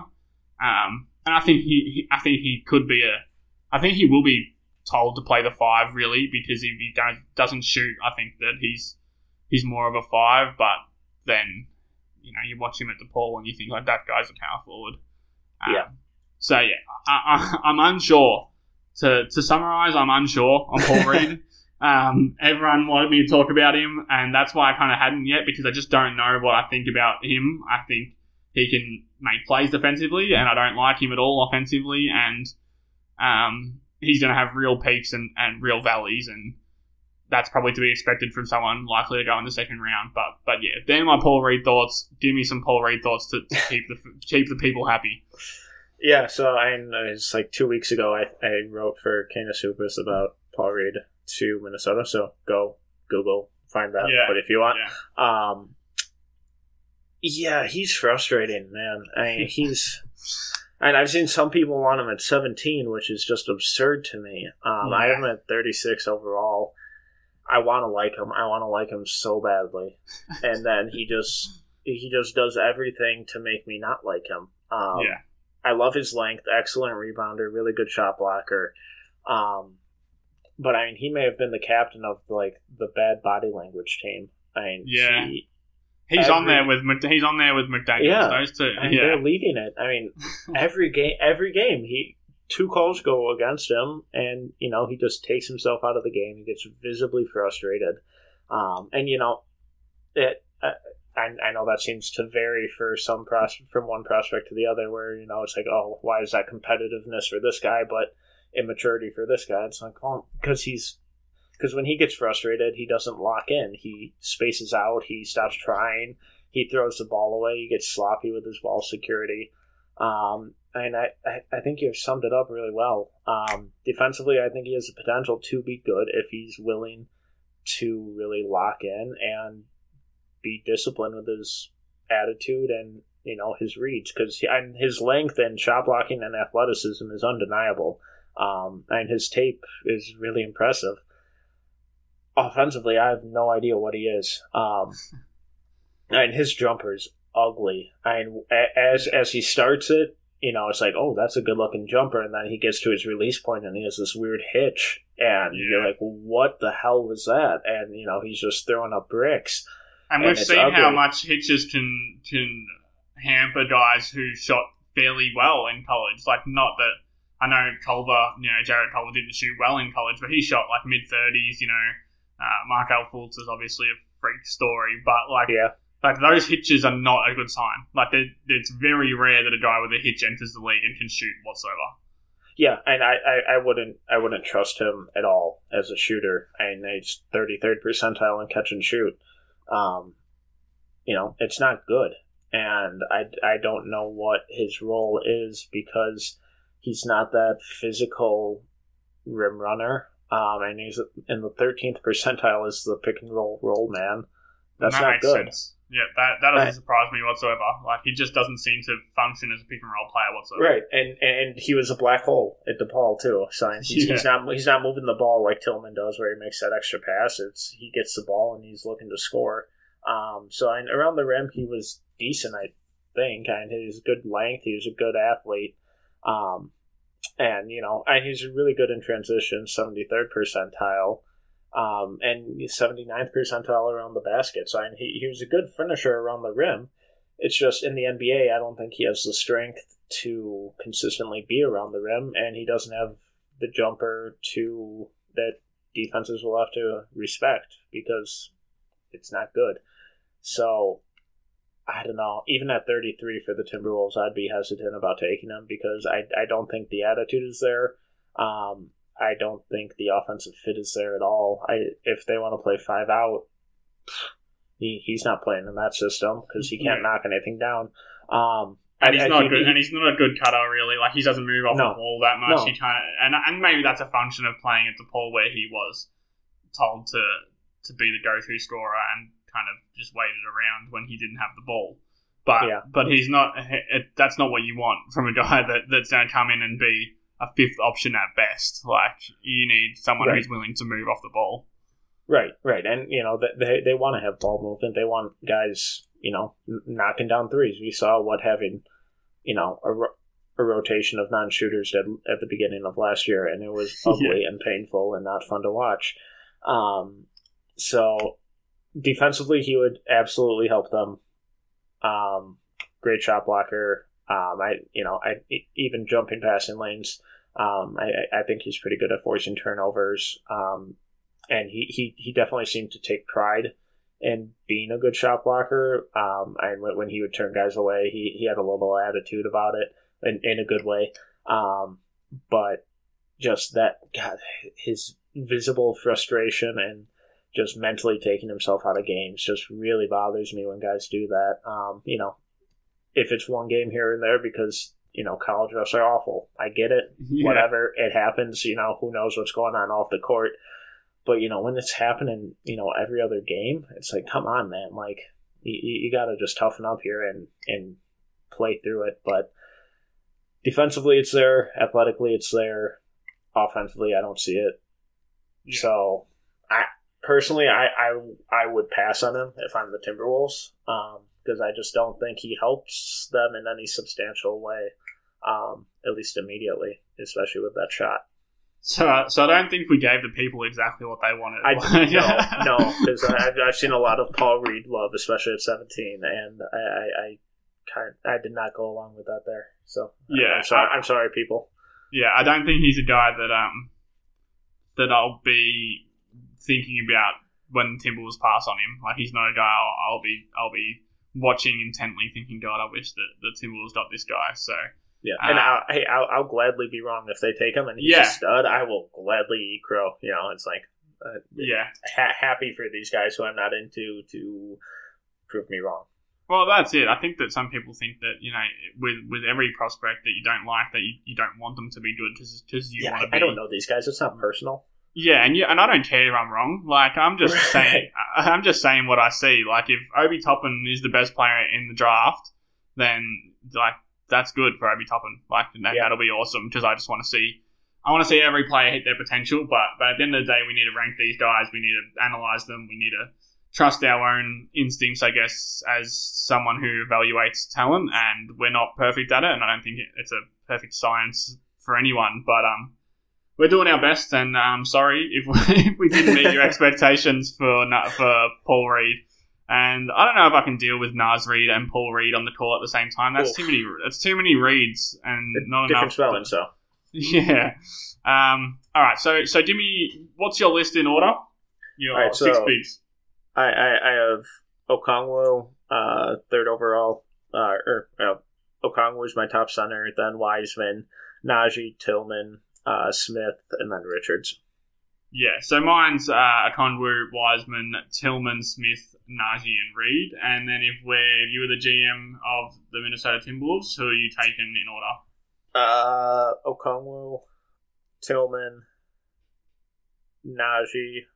Um, and I think he, he I think he could be a... I think he will be told to play the five, really, because if he don't, doesn't shoot, I think that he's he's more of a five. But then, you know, you watch him at DePaul and you think, like, that guy's a power forward. Um, Yeah. So yeah, I, I, I'm unsure. To to summarize, I'm unsure on Paul Reed. Um, everyone wanted me to talk about him, and that's why I kind of hadn't yet, because I just don't know what I think about him. I think he can make plays defensively, and I don't like him at all offensively, and um, he's going to have real peaks and, and real valleys, and that's probably to be expected from someone likely to go in the second round. But but yeah, they're my Paul Reed thoughts. Give me some Paul Reed thoughts to, to keep the keep the people happy. Yeah, so I it's like two weeks ago I, I wrote for Canis Hoopus about Paul Reed to Minnesota, so go Google, find that, Yeah, but if you want. yeah. Um, yeah, he's frustrating, man. I mean, he's... And I've seen some people want him at seventeen, which is just absurd to me. Um, Yeah. I have him at thirty-six overall. I want to like him. I want to like him so badly. And then he just he just does everything to make me not like him. Um, Yeah. I love his length, excellent rebounder, really good shot blocker. Um, but I mean, he may have been the captain of like the bad body language team. I mean, Yeah. he, He's every, on there with Mc- he's on there with McDaniels. Yeah. Those two. I mean, yeah. they're leading it. I mean, every game, every game, he two calls go against him, and you know he just takes himself out of the game. He gets visibly frustrated, um, and you know, it. Uh, I, I know that seems to vary for some pros- from one prospect to the other, where you know it's like, oh, why is that competitiveness for this guy, but immaturity for this guy? It's like, well, because he's because when he gets frustrated, he doesn't lock in. He spaces out. He stops trying. He throws the ball away. He gets sloppy with his ball security. Um, and I, I, I think you've summed it up really well. Um, defensively, I think he has the potential to be good if he's willing to really lock in and be disciplined with his attitude and, you know, his reads. Because his length and shot blocking and athleticism is undeniable. Um, and his tape is really impressive. Offensively, I have no idea what he is. Um, and his jumper is ugly. I mean, as as he starts it, you know, it's like, oh, that's a good looking jumper, and then he gets to his release point and he has this weird hitch, and Yeah. you're like, what the hell was that? And you know, he's just throwing up bricks. And and we've it's seen how ugly. much hitches can can hamper guys who shot fairly well in college. Like, not that I know Culver, you know, Jared Culver didn't shoot well in college, but he shot like mid thirties. You know, uh, Markel Fultz is obviously a freak story, but like, Yeah. like those hitches are not a good sign. Like, it's very rare that a guy with a hitch enters the league and can shoot whatsoever. Yeah, and I, I, I wouldn't I wouldn't trust him at all as a shooter. I mean, he's thirty-third percentile in catch and shoot. Um, you know, it's not good. And I, I don't know what his role is because he's not that physical rim runner. Um, and he's in the thirteenth percentile as the pick and roll roll man. That's that not makes good. sense. Yeah, that that doesn't Right. surprise me whatsoever. Like, he just doesn't seem to function as a pick and roll player whatsoever. Right, and and he was a black hole at DePaul too. So he's, Yeah. he's not he's not moving the ball like Tillman does, where he makes that extra pass. It's he gets the ball and he's looking to score. Um, so and around the rim, he was decent, I think. And he was good length. He was a good athlete. Um, and you know, and he's really good in transition, seventy-third percentile. Um, and seventy-ninth percentile around the basket. So I mean, he, he was a good finisher around the rim. It's just in the N B A, I don't think he has the strength to consistently be around the rim, and he doesn't have the jumper to that defenses will have to respect because it's not good. So I don't know. Even at thirty-three for the Timberwolves, I'd be hesitant about taking him because I I don't think the attitude is there. Um, I don't think the offensive fit is there at all. I if they want to play five out, he he's not playing in that system because he can't Yeah. knock anything down. Um, And I- he's I not think good. he- and he's not a good cutter, really. Like, he doesn't move off No. the ball that much. No. He kind of, and and maybe that's a function of playing at DePaul, where he was told to to be the go-to scorer and kind of just waited around when he didn't have the ball. But Yeah. but he's not. It, that's not what you want from a guy that that's going to come in and be a fifth option at best. Like, you need someone Right. who's willing to move off the ball. Right, right, and you know they they want to have ball movement. They want guys, you know, n- knocking down threes. We saw what having, you know, a, ro- a rotation of non-shooters did at the beginning of last year, and it was ugly and painful and not fun to watch. Um, so defensively, he would absolutely help them. Um, great shot blocker, Um, I you know I even jumping passing lanes. Um, I I think he's pretty good at forcing turnovers. Um, and he, he, he definitely seemed to take pride in being a good shot blocker. Um, and when he would turn guys away, he, he had a little attitude about it in, in a good way. Um, but just that, God, his visible frustration and just mentally taking himself out of games just really bothers me when guys do that. Um, you know, if it's one game here and there because, you know, college refs are awful. I get it. Yeah. Whatever. It happens. You know, who knows what's going on off the court. But, you know, when it's happening, you know, every other game, it's like, come on, man. Like, you, you got to just toughen up here and, and play through it. But defensively, it's there. Athletically, it's there. Offensively, I don't see it. Yeah. So, I personally, I, I I would pass on him if I'm the Timberwolves, um, because I just don't think he helps them in any substantial way, um, at least immediately, especially with that shot. So, uh, so I don't think we gave the people exactly what they wanted. I no, no, because I've, I've seen a lot of Paul Reed love, especially at seventeen, and I, I, I kind, I did not go along with that there. So, yeah, I'm sorry, I'm sorry, people. Yeah, I don't think he's a guy that um that I'll be thinking about when Timberwolves pass on him. Like, he's not a guy I'll, I'll be I'll be watching intently, thinking, God, I wish that the Timberwolves got this guy. So. Yeah, and uh, I'll, hey, I'll, I'll gladly be wrong if they take him and he's yeah. a stud. I will gladly eat crow. You know, it's like, uh, yeah, ha- happy for these guys who I'm not into to prove me wrong. Well, that's it. I think that some people think that, you know, with with every prospect that you don't like, that you, you don't want them to be good because you yeah, want to I, be. I don't know these guys. It's not personal. Yeah, and you, and I don't care if I'm wrong. Like, I'm just right. saying, I'm just saying what I see. Like, if Obi Toppin is the best player in the draft, then like. That's good for Obi Toppin. Like, that, yeah. That'll be awesome because I just want to see I want to see every player hit their potential, but, but at the end of the day, we need to rank these guys. We need to analyze them. We need to trust our own instincts, I guess, as someone who evaluates talent, and we're not perfect at it, and I don't think it's a perfect science for anyone, but um, we're doing our best, and I'm um, sorry if we, if we didn't meet your expectations for for Paul Reed. And I don't know if I can deal with Naz Reid and Paul Reed on the call at the same time. That's Oof. too many. That's too many Reeds and it's not different enough. Spelling, so yeah. Um. All right. So so Jimmy, what's your list in order? Your all right, six so bigs. I, I I have Okongwu, uh, third overall. Uh, or uh, Okongwu is my top center. Then Wiseman, Najee, Tillman, uh, Smith, and then Richards. Yeah, so mine's uh, Okongwu, Wiseman, Tillman, Smith, Najee, and Reed. And then if we're if you were the G M of the Minnesota Timberwolves, who are you taking in order? Uh, Okongwu, Tillman, Najee,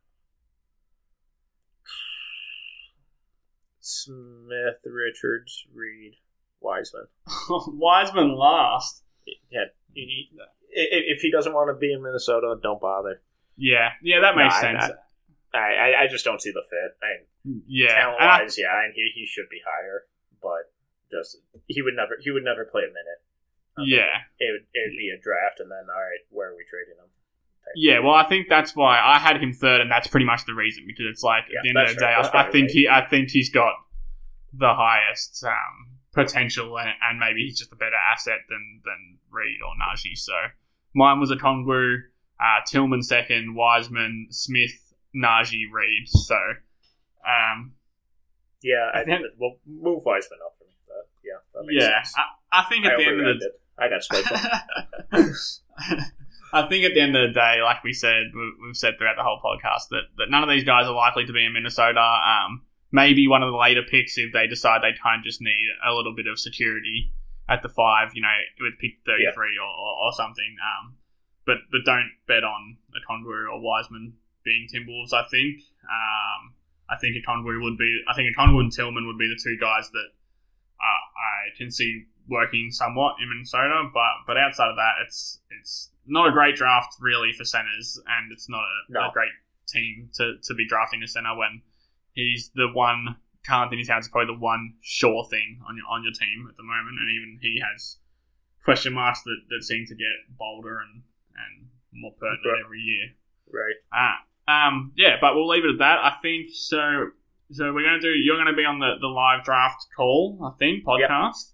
Smith, Richards, Reed, Wiseman. Wiseman last. Yeah, he, if he doesn't want to be in Minnesota, don't bother. Yeah, yeah, that makes no, sense. I, I I just don't see the fit. I, yeah, talent wise, yeah, and he, he should be higher, but just he would never he would never play a minute. Um, yeah, it would it would be a draft, and then all right, where are we trading him? Yeah, well, I think that's why I had him third, and that's pretty much the reason, because it's like yeah, at the end of the day, I, I think right. he I think he's got the highest um, potential, and, and maybe he's just a better asset than than Reed or Najee. So mine was Okongwu. Uh, Tillman second, Wiseman, Smith, Najee, Reed. So, um, yeah, I think we'll move Wiseman up for me. But yeah, that makes yeah. sense. I, I think at I the end of the day, I got split. I think at the end of the day, like we said, we've said throughout the whole podcast that, that none of these guys are likely to be in Minnesota. Um, maybe one of the later picks if they decide they kind of just need a little bit of security at the five, you know, with pick thirty-three yeah. or, or, or something. Um. But but don't bet on Okongwu or Wiseman being Timberwolves, I think. Um, I think Okongwu would be... I think Okongwu and Tillman would be the two guys that uh, I can see working somewhat in Minnesota. But but outside of that, it's it's not a great draft, really, for centers. And it's not a, no. a great team to, to be drafting a center when he's the one... Talent in his hands is probably the one sure thing on your, on your team at the moment. And even he has question marks that, that seem to get bolder and... and more pertinent right. every year. Right. Uh, um, yeah, but we'll leave it at that. I think so. So we're going to do, you're going to be on the, the live draft call, I think, podcast.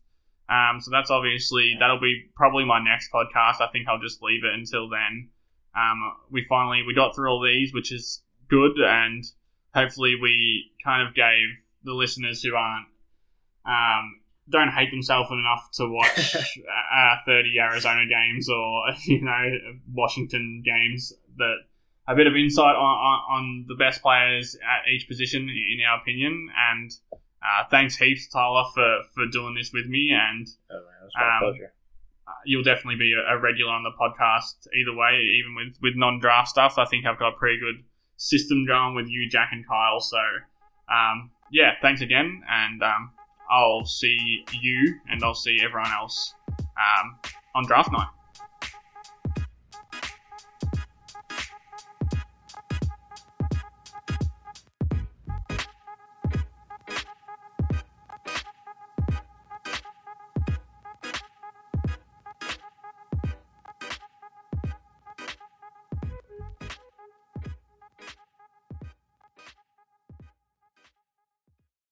Um, so that's obviously, that'll be probably my next podcast. I think I'll just leave it until then. Um, we finally, we got through all these, which is good, and hopefully we kind of gave the listeners who aren't, um, don't hate themselves enough to watch uh, thirty Arizona games or, you know, Washington games, that a bit of insight on, on, on the best players at each position, in our opinion. And uh, thanks heaps, Tyler, for, for doing this with me. And oh, man, it was my um, pleasure. You'll definitely be a, a regular on the podcast either way, even with, with non-draft stuff. I think I've got a pretty good system going with you, Jack, and Kyle. So, um, yeah, thanks again. And um, I'll see you and I'll see everyone else um, on draft night.